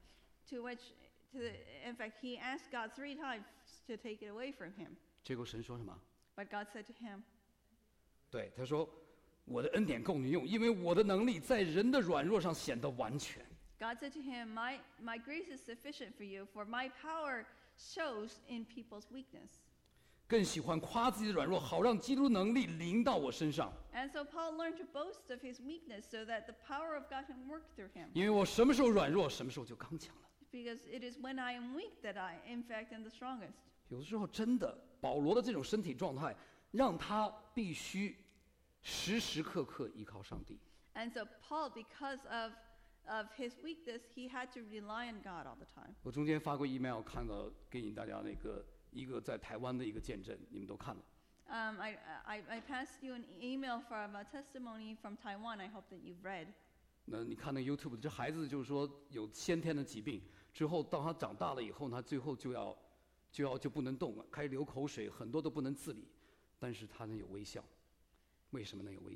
In fact, he asked God 3 times to take it away from him. 结果神说什么？ But God said to him, 对，他说：“我的恩典够你用，因为我的能力在人的软弱上显得完全。” God said to him, my grace is sufficient for you, for my power shows in people's weakness. 更喜欢夸自己的软弱，好让基督能力临到我身上。 And so Paul learned to boast of his weakness so that the power of God can work through him. 因为我什么时候软弱，什么时候就刚强了。 Because it is when I am weak that I, in fact, am the strongest. 有的时候真的，保罗的这种身体状态，让他必须时时刻刻依靠上帝。 And so Paul, because of his weakness, he had to rely on God all the time. 我中间发过 email 看到给你大家那个一个在台湾的一个见证，你们都看了。 I passed you an email from a testimony from Taiwan. I hope that you've read. 那你看那个 YouTube， 这孩子就是说有先天的疾病，之后到他长大了以后，他最后就不能动了，开始流口水，很多都不能自理，但是他能有微笑。为什么能有微笑？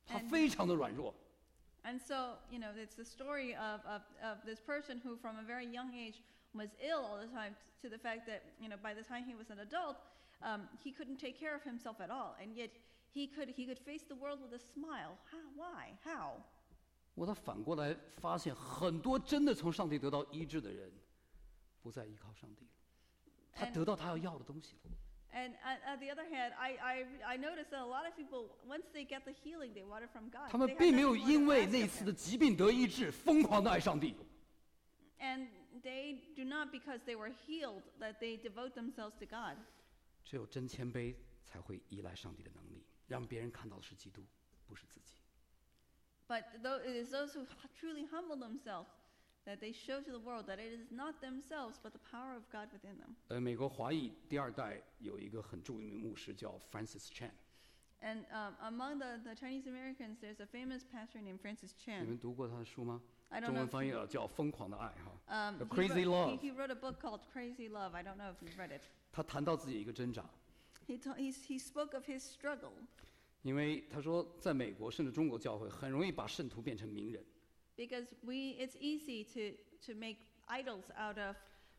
他非常的软弱。 And so, it's the story of this person who, from a very young age, was ill all the time, to the fact that, by the time he was an adult, he couldn't take care of himself at all. And yet, he could face the world with a smile. Why? How? 他反过来发现，很多真的从上帝得到医治的人，不再依靠上帝了，他得到他要的东西了。 And at the other hand, I noticed that a lot of people, once they get the healing they wanted from God, 他们 they have 并没有 nothing more to 因为 ask 那 of 次 him. 的疾病得医治，疯狂的爱上帝。 And they do not, because they were healed, that they devote themselves to God. 只有真谦卑，才会依赖上帝的能力，让别人看到的是基督，不是自己。 But it is those who truly humble themselves that they show to the world that it is not themselves, but the power of God within them. 美国华裔第二代有一个很著名的牧师叫 Francis Chan， And among the Chinese Americans, there's a famous pastor named Francis 你 Chan. 们读过他的书吗？ I don't 中 know 文 if 翻译 you- 了叫《疯狂的爱》哈。 He Crazy Love。 wrote a book called Crazy Love. I don't know if you've read it. 他谈到自己一个挣扎， He spoke of his struggle 因为他说，在美国甚至中国教会很容易把圣徒变成名人， because it's easy to make idols out of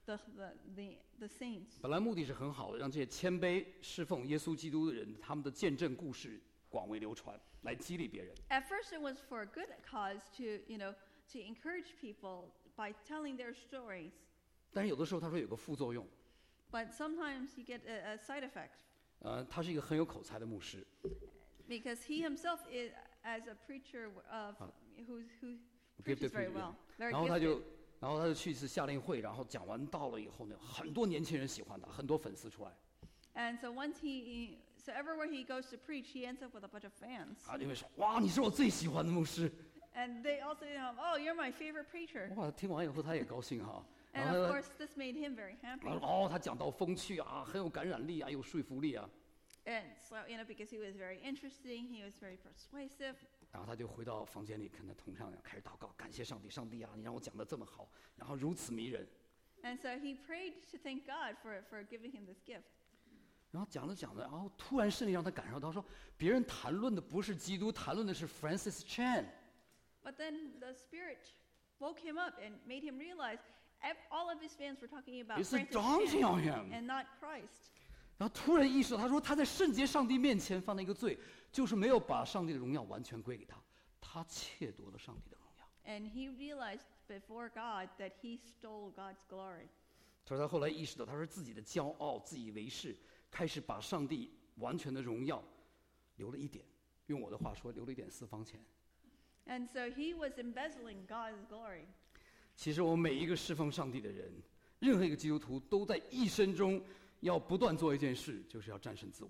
the saints. 本来目的是很好的，让这些谦卑侍奉耶稣基督的人，他们的见证故事广为流传，来激励别人。 At first, it was for a good cause to encourage people by telling their stories. 但是有的时候他说有个副作用， But sometimes you get a side effect 他是一个很有口才的牧师， because he himself is as a preacher who preaches very well, very 然后他 gifted. 就去一次夏令会，然后讲完道了以后呢，很多年轻人喜欢他，很多粉丝出来， And so so everywhere he goes to preach, he ends up with a bunch of fans. 因为说哇，你是我最喜欢的牧师， And they also, oh, you're my favorite preacher. 哇，听完以后他也高兴哈， And 然 of 后 course, this made him very 然 happy. 后他讲到风趣啊，很有感染力啊，有说服力啊， And so, because he was very interesting, he was very persuasive. 然后他就回到房间里，跟他同唱开始祷告，感谢上帝，上帝啊，你让我讲的这么好，然后如此迷人。 And so he prayed to thank God for giving him this gift. 然后讲着讲着，然后突然圣灵让他感受到说，别人谈论的不是基督，谈论的是 Francis Chan。 But then the Spirit woke him up and made him realize all of his fans were talking about It's Francis daunting Chan on him. and not Christ. 然后突然意识到，他说他在圣洁上帝面前犯了一个罪，就是没有把上帝的荣耀完全归给他，他窃夺了上帝的荣耀。 And he realized before God that he stole God's glory. 他说他后来意识到，他说自己的骄傲、自以为是，开始把上帝完全的荣耀留了一点，用我的话说，留了一点私房钱。 And so he was embezzling God's glory. 其实我们每一个侍奉上帝的人，任何一个基督徒都在一生中要不断做一件事，就是要战胜自我。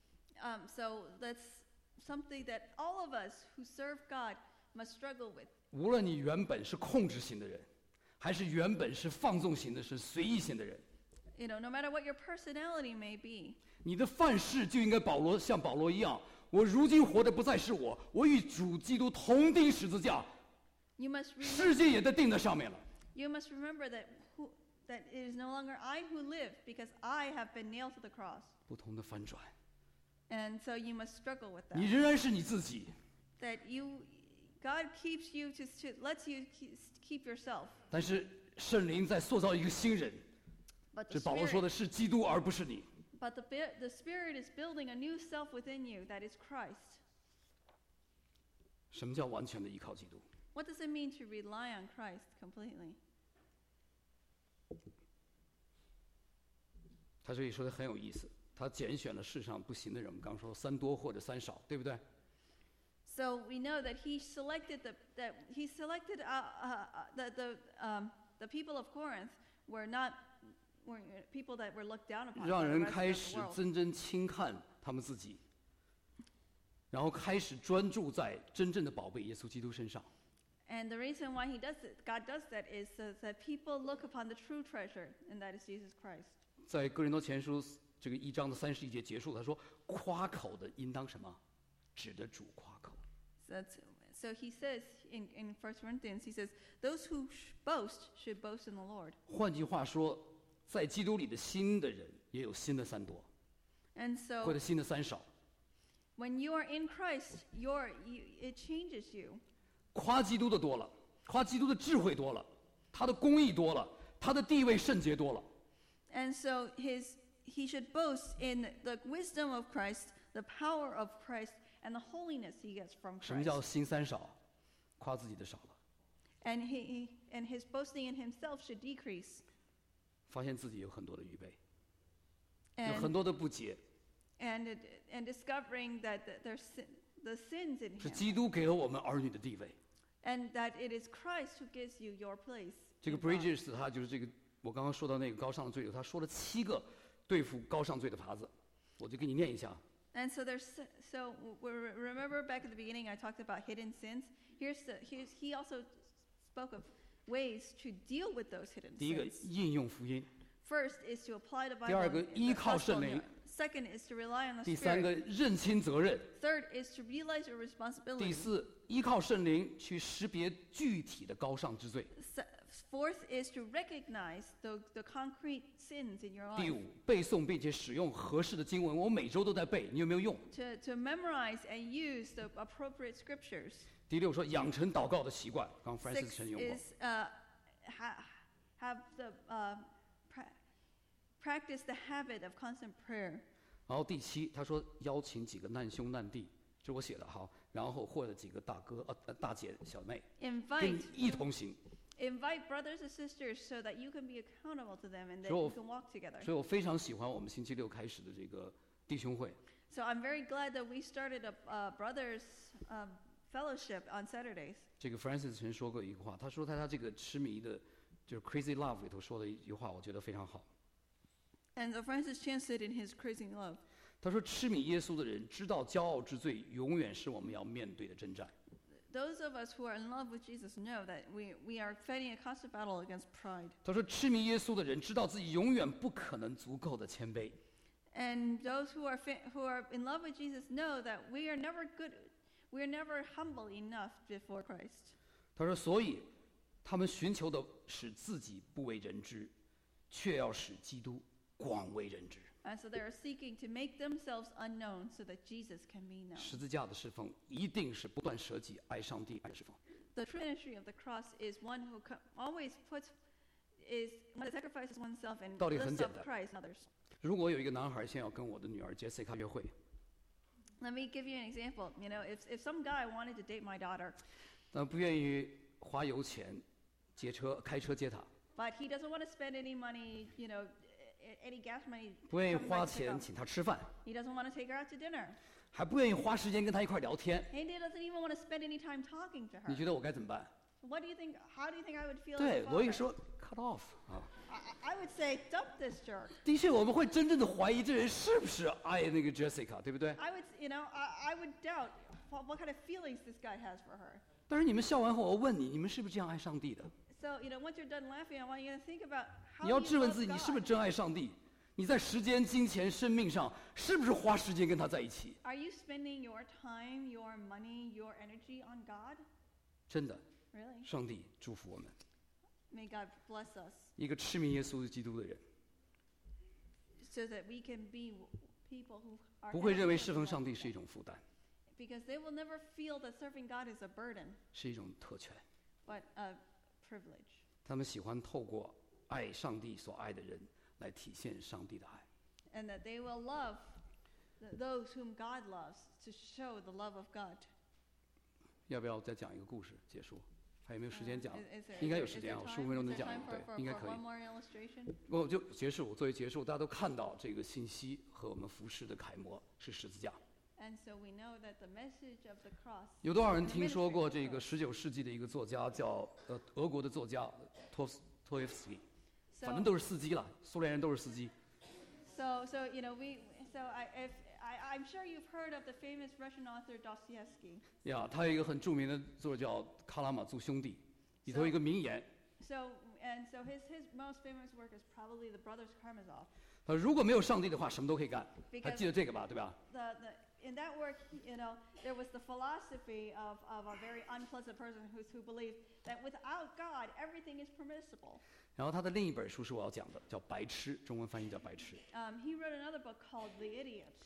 So that's something that all of us who serve God must struggle with. 无论你原本是控制型的人，还是原本是放纵型的、是随意型的人， No matter what your personality may be, 你的范式就应该像保罗一样，我如今活的不再是我，我与主基督同钉十字架， you must 世界也在钉在上面了。 remember that it is no longer I who live, because I have been nailed to the cross. 不同的翻转， And so you must struggle with 你 that. 仍然是你自己， That God keeps you lets you keep yourself. 但是圣灵在塑造一个新人。 But 这保罗说的是基督，而不是你。 the Spirit is building a new self within you that is Christ. 什么叫完全的依靠基督？ What does it mean to rely on Christ completely? 他这里说的很有意思，他拣选了世上不行的人，我们刚说三多或者三少，对不对？ So we know that he selected the people of Corinth were people that were looked down upon. 让 by the 人 rest 开 of 始 the world. 真正轻看他们自己，然后开始专注在真正的宝贝耶稣基督身上。 And the reason why God does that is so that people look upon the true treasure, and that is Jesus Christ. 在哥林多前书这个1章的31节结束，他说：“夸口的应当什么？指着主夸口。” So he says in 1 Corinthians, he says, those who boast should boast in the Lord. 换句话说，在基督里的新的人也有新的三多， And 或者 so, 新的三少。 When you are in Christ, it changes you. 夸基督的多了，夸基督的智慧多了，他的公义多了，他的地位圣洁多了。 And so he should boast in the wisdom of Christ, the power of Christ, and the holiness he gets from 什么叫 Christ. 心三少？夸自己的少了， And his boasting in himself should decrease. 发现自己有很多的预备，有 And 很多的不洁， and discovering that the sins in 是 him, 基督给了我们儿女的地位。 and that it is Christ who gives you your place. 这个 in God. Bridges 他就是这个我刚刚说到那个高尚罪，他说了7个对付高尚罪的法子，我就给你念一下。 And so remember back at the beginning I talked about hidden sins. He also spoke of ways to deal with those hidden 第一个 sins. 应用福音， First is to apply the 第二 Bible. 个 in the 依靠 gospel 圣灵， Second is to rely on the 第三 Spirit. 个认清责任， Third is to realize your 第 responsibility. 四依靠圣灵去识别具体的高尚之罪， Fourth is to recognize the concrete sins in your 第 life. 五背诵并且使用合适的经文，我每周都在背，你有没有用？ To memorize and use the appropriate scriptures. 第六说养成祷告的习惯，刚 Francis Six 陈用过。 is have the practice the habit of constant prayer. 然后第七，他说邀请几个难兄难弟，这是我写的哈，然后或者几个大哥大姐小妹，跟 Invite 你一同行。 brothers and sisters so that you can be accountable to them and that 所以我 you can walk together. 所以我非常喜欢我们星期六开始的这个弟兄会。 So I'm very glad that we started a brothers fellowship on Saturdays. 这个 Francis 曾说过一句话，他说在他这个痴迷的，就是 Crazy Love 里头说的一句话，我觉得非常好。 And so Francis Chan said in his Crazy Love, 他说痴迷耶稣的人知道骄傲之罪永远是我们要面对的征战。 those of us who are in love with Jesus know that we are fighting a constant battle against pride. 他说痴迷耶稣的人知道自己永远不可能足够的谦卑。 And those who are in love with Jesus know that we are never humble enough before Christ. 他说所以他们寻求的使自己不为人知，却要使基督广为人知。 And so they are seeking to make themselves unknown so that Jesus can be known. 十字架的侍奉一定是不断舍己、爱上帝、爱侍奉。 The true ministry of the cross is one who always one that sacrifices oneself and 道理很 lifts 简 up 单。 Christ and others. 如果有一个男孩现在要跟我的女儿 Jessica 约会， Let me give you an example. You know, if some guy wanted to date my daughter, 但不愿意花油钱开车接她， but he doesn't want to spend any money, any gas money. 不愿意 from 花 Mexico. 钱请她吃饭， He doesn't want to take her out to dinner. 还不愿意花时间跟她一块儿聊天， And he doesn't even want to spend any time talking to 你 her. 觉得我该怎么办？ What do you think? How do you think I would feel? 对 as a 我也 father? 说 cut off 啊。 I would say, dump this jerk. 的确，我们会真正的怀疑这人是不是爱那个 Jessica， 对不对？ I would doubt what kind of feelings this guy has for her. 但是你们笑完后，我问你，你们是不是这样爱上帝的？ So, once you're done laughing, I want you to think about 你 how 要 you 质问 love 自己，你是不是 God. 真爱上帝？你在时间、金钱、生命上，是不是花时间跟他在一起？ Are you spending your time, your money, your energy on God? 真的， Really? 上帝祝福我们。 May God bless us 一个痴迷耶稣基督的人， so that we can be people who are 不会认为 happy 侍奉 and 上帝 love 是一种负担， because they will never feel that serving God is a burden, 是一种特权。 but a privilege. 他们喜欢透过爱上帝所爱的人来体现上帝的爱。 And that they will love those whom God loves to show the love of God. 要不要再讲一个故事结束？还有没有时间讲 Is there- 应该有 is 时 there 间啊 time? ，15分钟 Is 能 there 讲 time 完， for- 对， for- 应该 for 可以 one。more illustration? 我就结束，作为结束，大家都看到这个信息和我们服饰的楷模是十字架。 And so we know that the message of the cross. 有多少人 the 听说 ministry 过 of the 这个 cross. 19世纪的一个作家叫俄国的作家托耶夫斯基？ So, 反正都是司机了，苏联人都是司机。 I'm sure you've heard of the famous Russian author Dostoevsky. 呀，他有一个很著名的作者叫《卡拉马祖兄弟》，里头有一个名言， So his most famous work is probably The Brothers Karamazov. 他说如果没有上帝的话，什么都可以干。 Because- 还记得这个吧，对吧？ In that work, there was the philosophy of a very unpleasant person who believed that without God, everything is permissible. 然后他的另一本书是我要讲的，叫《白痴》，中文翻译叫《白痴》。 He wrote another book called The Idiot.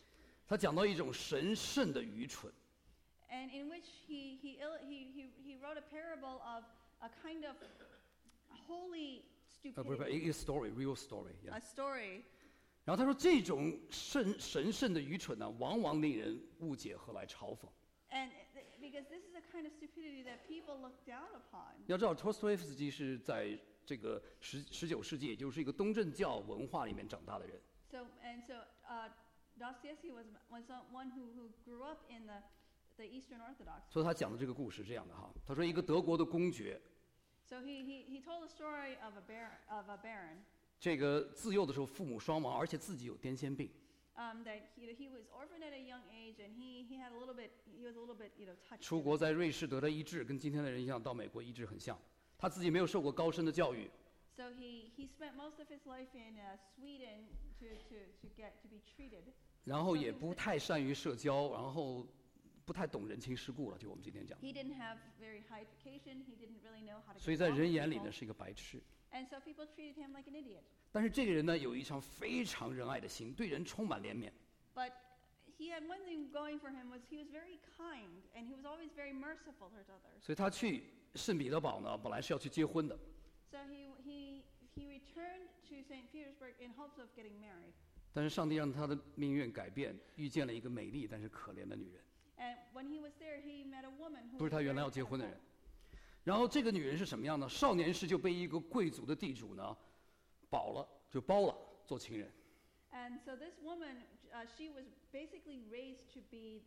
他讲到一种神圣的愚蠢。 and in which he wrote a parable of a kind of holy 不是 stupidity, 一个 story，real story。 a story. 然后他说，这种神圣的愚蠢呢，往往令人误解和来嘲讽。 And because this is a kind of stupidity that people look down upon. 要知道，托斯托耶夫斯基是在这个19世纪，也就是一个东正教文化里面长大的人。 So Dostoevsky was one who grew up in the Eastern Orthodox. 所以他讲的这个故事是这样的哈，他说一个德国的公爵， So he told the story of a baron 这个自幼的时候父母双亡，而且自己有癫痫病， that he was orphaned at a young age, and he was a little bit touched. 出国在瑞士得了医治，跟今天的人一样，到美国医治很像。他自己没有受过高深的教育， So he spent most of his life in Sweden to be treated. 然后也不太善于社交，然后不太懂人情世故了，就我们今天讲。 He didn't have very high education. He didn't really know how to 所以 get 在 along 人 with 眼里 people. 呢是一个白痴。 And so people treated him like an idiot. 但是这个人呢有一场非常仁爱的心，对人充满怜悯。 But he had one thing going for him was he was very kind, and he was always very merciful towards others. 所以他去圣彼得堡呢，本来是要去结婚的， So he returned to St. Petersburg in hopes of getting married. 但是上帝让他的命运改变，遇见了一个美丽但是可怜的女人， And when he was there, he met a woman who 不是 was 他原来 very 要结婚的人 pitiful.。 然后这个女人是什么样呢？少年时就被一个贵族的地主呢包了做情人。 And so this woman, she was basically raised to be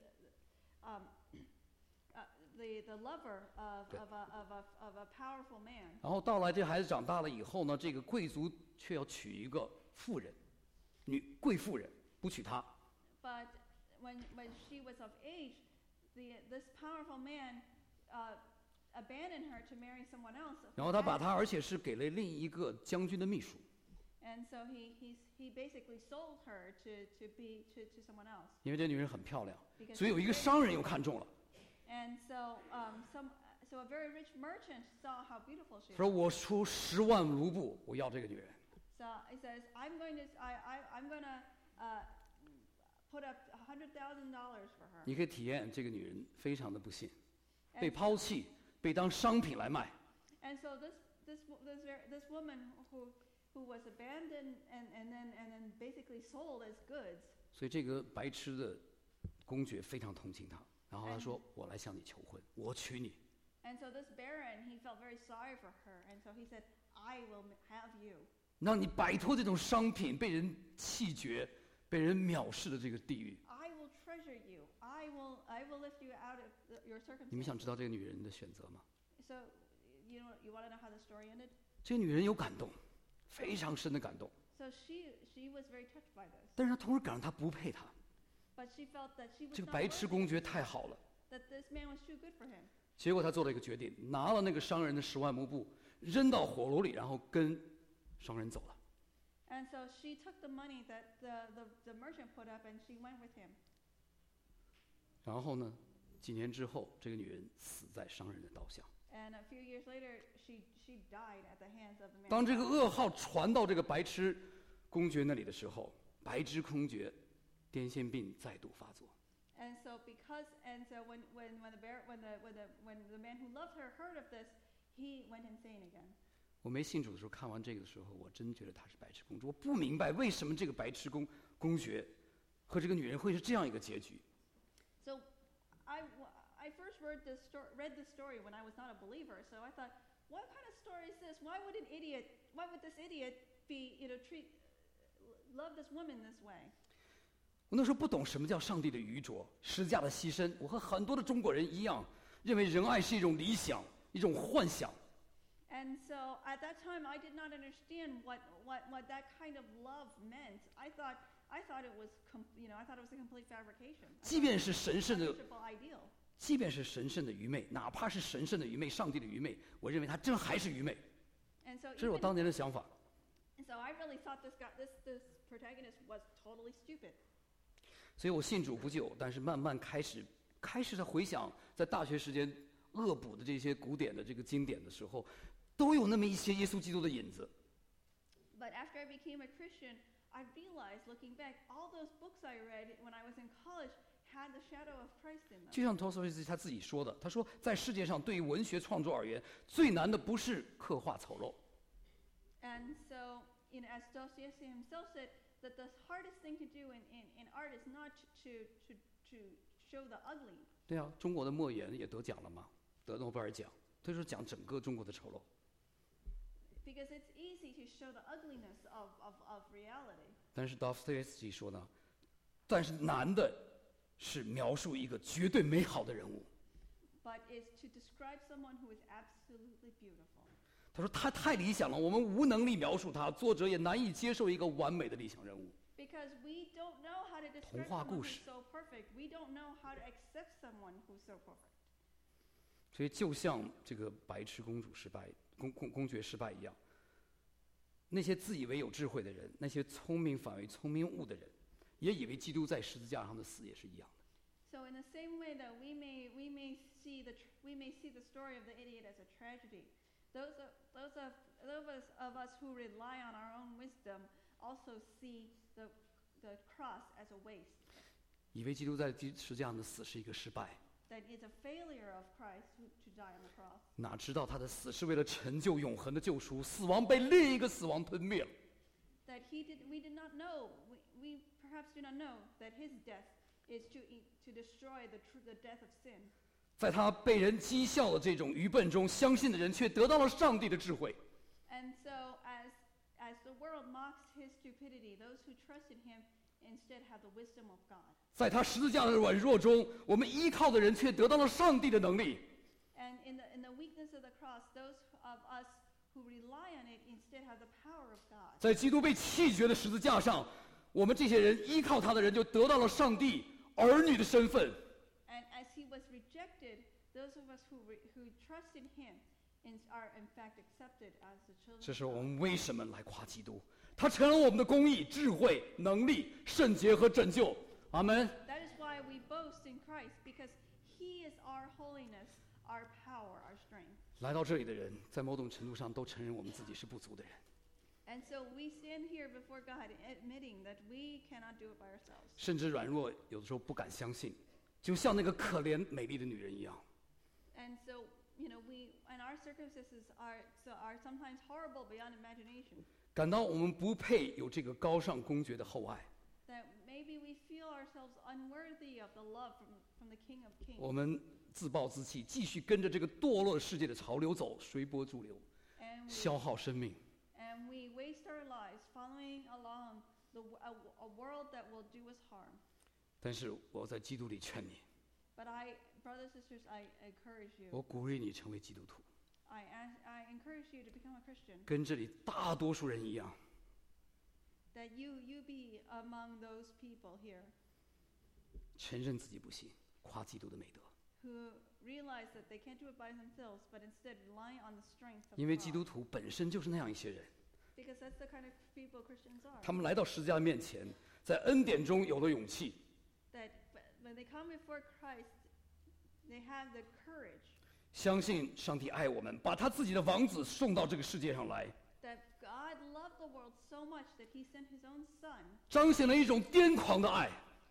the lover of a powerful man. 然后到来这孩子长大了以后呢，这个贵族却要娶一个妇人，贵妇人，不娶她。 But when she was of age, this powerful man abandoned her to marry someone else. 然后他把她，而且是给了另一个将军的秘书， And so he basically sold her to someone else. 因为这女人很漂亮， Because 所以有一个商人又看中了， And so a very rich merchant saw how beautiful she 说 was. 我出10万卢布，我要这个女人。 So he says, I'm going to put up $100,000 for her. 你可以体验这个女人非常的不幸， And 被抛弃，被当商品来卖。 And so this woman who was abandoned and then basically sold as goods. 所以这个白痴的公爵非常同情她，然后他说：“我来向你求婚，我娶你。 And so this baron, he felt very sorry for her, and so he said, I will have you. 让你摆脱这种商品被人弃绝、被人藐视的这个地狱。 I will treasure you. I will lift you out of your 你们 circumstances. 想知道这个女人的选择吗？ So you want to know how the story ended? 这个女人有感动，非常深的感动， So she was very touched by this, 但是她同时感到她不配他。 but she felt that she was 这个 not 白痴 worthy, 公爵太好了。 that this man was too good for him. 结果他做了一个决定，拿了那个商人的10万卢布，扔到火炉里，然后跟商人走了。 And so she took the money that the merchant put up, and she went with him. 然后呢，几年之后，这个女人死在商人的刀下。 And a few years later, she died at the hands of the man. 当这个噩耗传到这个白痴公爵那里的时候，白痴公爵癫痫病再度发作。 And so when the man who loved her heard of this, he went insane again. 我没信主的时候，看完这个的时候，我真觉得他是白痴公主。我不明白为什么这个白痴公爵和这个女人会是这样一个结局。 So I first read this story when I was not a believer. So I thought, what kind of story is this? Why would this idiot love this woman this way? 我那时候不懂什么叫上帝的愚拙，十字架的牺牲。我和很多的中国人一样，认为仁爱是一种理想，一种幻想。 And so at that time, I did not understand what that kind of love meant. I thought it was I thought it was a complete fabrication. 即便是神圣的， Unreachable ideal. 即便是神圣的愚昧，哪怕是神圣的愚昧，上帝的愚昧，我认为他真还是愚昧。 And so 这是我 even, 当年的想法。 and so I really thought this protagonist was totally stupid. 所以我信主不久，但是慢慢开始在回想，在大学时间恶补的这些古典的这个经典的时候，都有那么一些耶稣基督的影子。 But after I became a Christian, I realized, looking back, all those books I read when I was in college had the shadow of Christ in them. 就像托斯托耶夫他自己说的，他说，在世界上对于文学创作而言，最难的不是刻画丑陋， And so, as Dostoevsky himself said, that the hardest thing to do in art is not to show the ugly. 对啊，中国的莫言也得奖了嘛，得诺贝尔奖，他就是讲整个中国的丑陋。 Because it's easy to show the ugliness of reality. 但是 Dostoevsky 说呢，但是难的是描述一个绝对美好的人物。 But is to describe someone who is absolutely beautiful. 他说他太理想了，我们无能力描述他，作者也难以接受一个完美的理想人物。 Because we don't know how to describe 童话 someone 故 who's 事。 so perfect. We don't know how to accept someone who's so perfect. 所以就像这个白痴公主失败、公爵失败一样，那些自以为有智慧的人，那些聪明反为聪明误的人，也以为基督在十字架上的死也是一样的。 So in the same way that we may see the story of the idiot as a tragedy, those of us who rely on our own wisdom also see the cross as a waste. 以为基督在十字架上的死是一个失败， That is a failure of Christ to die on the cross. 哪知道他的死是为了成就永恒的救赎，死亡被另一个死亡吞灭了。 That we did not know, we perhaps do not know that his death is to destroy the death of sin. 在他被人讥笑的这种愚笨中，相信的人却得到了上帝的智慧。 And so as the world mocks his stupidity, those who trust in him instead have the wisdom of God. 在他十字架的软弱中，我们依靠的人却得到了上帝的能力。 And in the weakness of the cross, those of us who rely on it instead have the power of God. 在基督被弃绝的十字架上，我们这些人依靠他的人就得到了上帝儿女的身份。 And as he was rejected, those of us who trust in him are in fact accepted as the children 这 of 是我 God. 们为什么来夸基督？他成了我们的公义、智慧、能力、圣洁和拯救。阿门。 That is why we boast in Christ, because he is our holiness, our power, our strength. 来到这里的人，在某种程度上都承认我们自己是不足的人， And so we stand here before God admitting that we cannot do it by ourselves. 甚至软弱，有的时候不敢相信，就像那个可怜美丽的女人一样。 And so, our circumstances are sometimes horrible beyond imagination. 感到我们不配有这个高尚公爵的厚爱， That maybe we feel ourselves unworthy of the love from the King of Kings. 我们自暴自弃，继续跟着这个堕落世界的潮流走，随波逐流， And 消耗生命。 we waste our lives following along a world that will do us harm. 但是我在基督里劝你， But brothers and sisters, I encourage you. 我鼓励你成为基督徒， I encourage you to become a Christian. 跟这里大多数人一样， That you be among those people here 承认自己不行，夸基督的美德。 who realize that they can't do it by themselves, but instead rely on the strength of 因为基督 God. 徒本身就是那样一些人， Because that's the kind of people Christians are. 他们来到十字架面前，在恩典中有了勇气， That when they come before Christ, they have the courage 相信上帝爱我们，把他自己的王子送到这个世界上来， that God loved the world so much that he sent his own son. 彰显了一种癫狂的爱，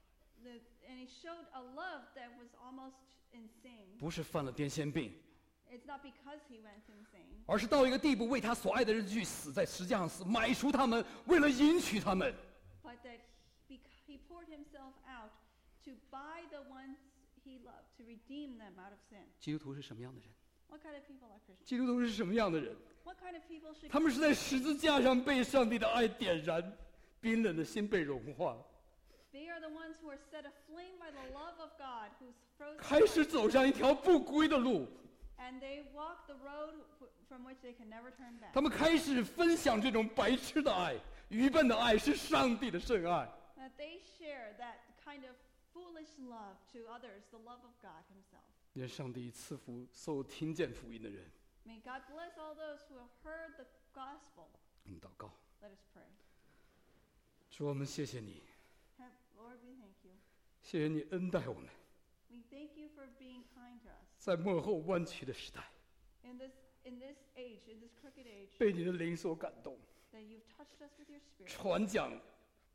And he showed a love that was almost insane. 不是犯了癫痫病， It's not because he went insane, 而是到一个地步，为他所爱的人去死，在十字架上死，买赎他们，为了迎娶他们。 but that he poured himself out to buy the ones he loved, to redeem them out of sin. 基督徒是什么样的人？ What kind of people are Christians? 基督徒是什么样的人？ What kind of people should 他们是在十字架上被上帝的爱点燃，冰冷的心被融化， They are the ones who are set aflame by the love of God, who's frozen 开始走上一条不归的路。 and they walk the road from which they can never turn back. 他们开始分享这种白痴的爱、愚笨的爱，是上帝的圣爱。 That they share that kind of foolish love to others, the love of God himself. 愿上帝赐福所有听见福音的人。 May God bless all those who have heard the gospel. 我们祷告， Let us pray. 主，我们谢谢你， Lord, we thank you. 谢谢你恩待我们， We thank you for being kind to us. 在幕后弯曲的时代， In this age, in this crooked age, 被你的灵所感动， that you've touched us with your spirit. 传讲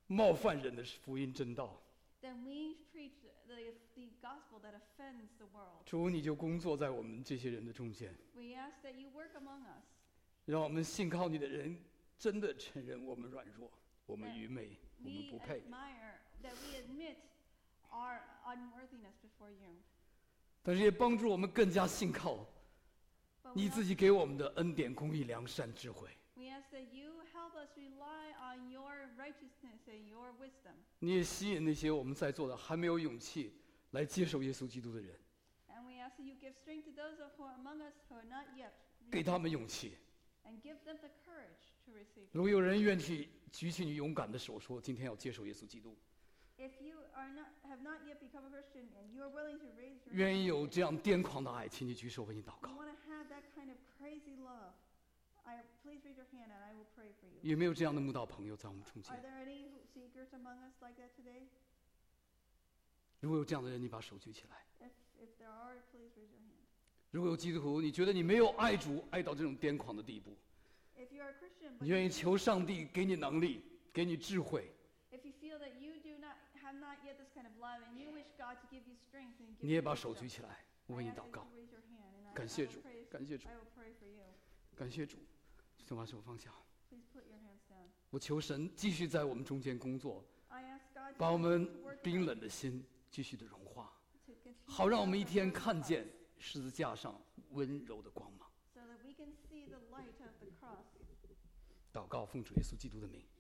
冒犯人的福音真道。 then we preach the gospel that offends the world. 主，你就工作在我们这些人的中间， We ask that you work among us, 让我们信靠你的人真的承认我们软弱，我们 that 愚昧，我们 we 不配。 admire, that we admit our unworthiness before you. 但是也帮助我们更加信靠 But 你 we 自 also 己给我们的恩典、公义、良善、智慧。 We ask that you help us rely on your righteousness and your wisdom. 你也吸引那些我们在座的还没有勇气来接受耶稣基督的人， And we ask that you give strength to those who are among us who are not yet 给他们勇气。 and give them the courage to receive. 如果有人愿意举起你勇敢的手，说今天要接受耶稣基督， If you have not yet become a Christian and you are willing to raise your 愿意 hand, 有这样癫狂的爱，请你举手为你祷 you 告。 want to have that kind of crazy love, please raise your hand and I will pray for you. 有没有这样的慕道朋友在我们中 Are 间？ there any seekers among us like that today? 如果有这样的人，你把手举起来。 If there are, please raise your hand. 如果有基督徒，你觉得你没有爱主爱到这种癫狂的地步， If you are a Christian, 你 but 愿意 you 求上帝给你能力，给你智慧， if you feel that you have not yet this kind of love and you wish God to give you strength and give 你也 you 把手 wisdom, 举起来， I 我为你 ask 祷 that 告 you。raise your hand and I 感谢 will 主 pray, 感谢主 I will pray for you. 感谢主，请把手放下。 Please put your hands down. 我求神继续在我们中间工作， I ask God 把我 to 们 work 冰 in 冷的心继续的融化， us, to continue 好让我们一 to 天 work 看 in us, 见十字架上温柔的光芒。 so that we can see the light of the cross. 祷告，奉主耶稣基督的名。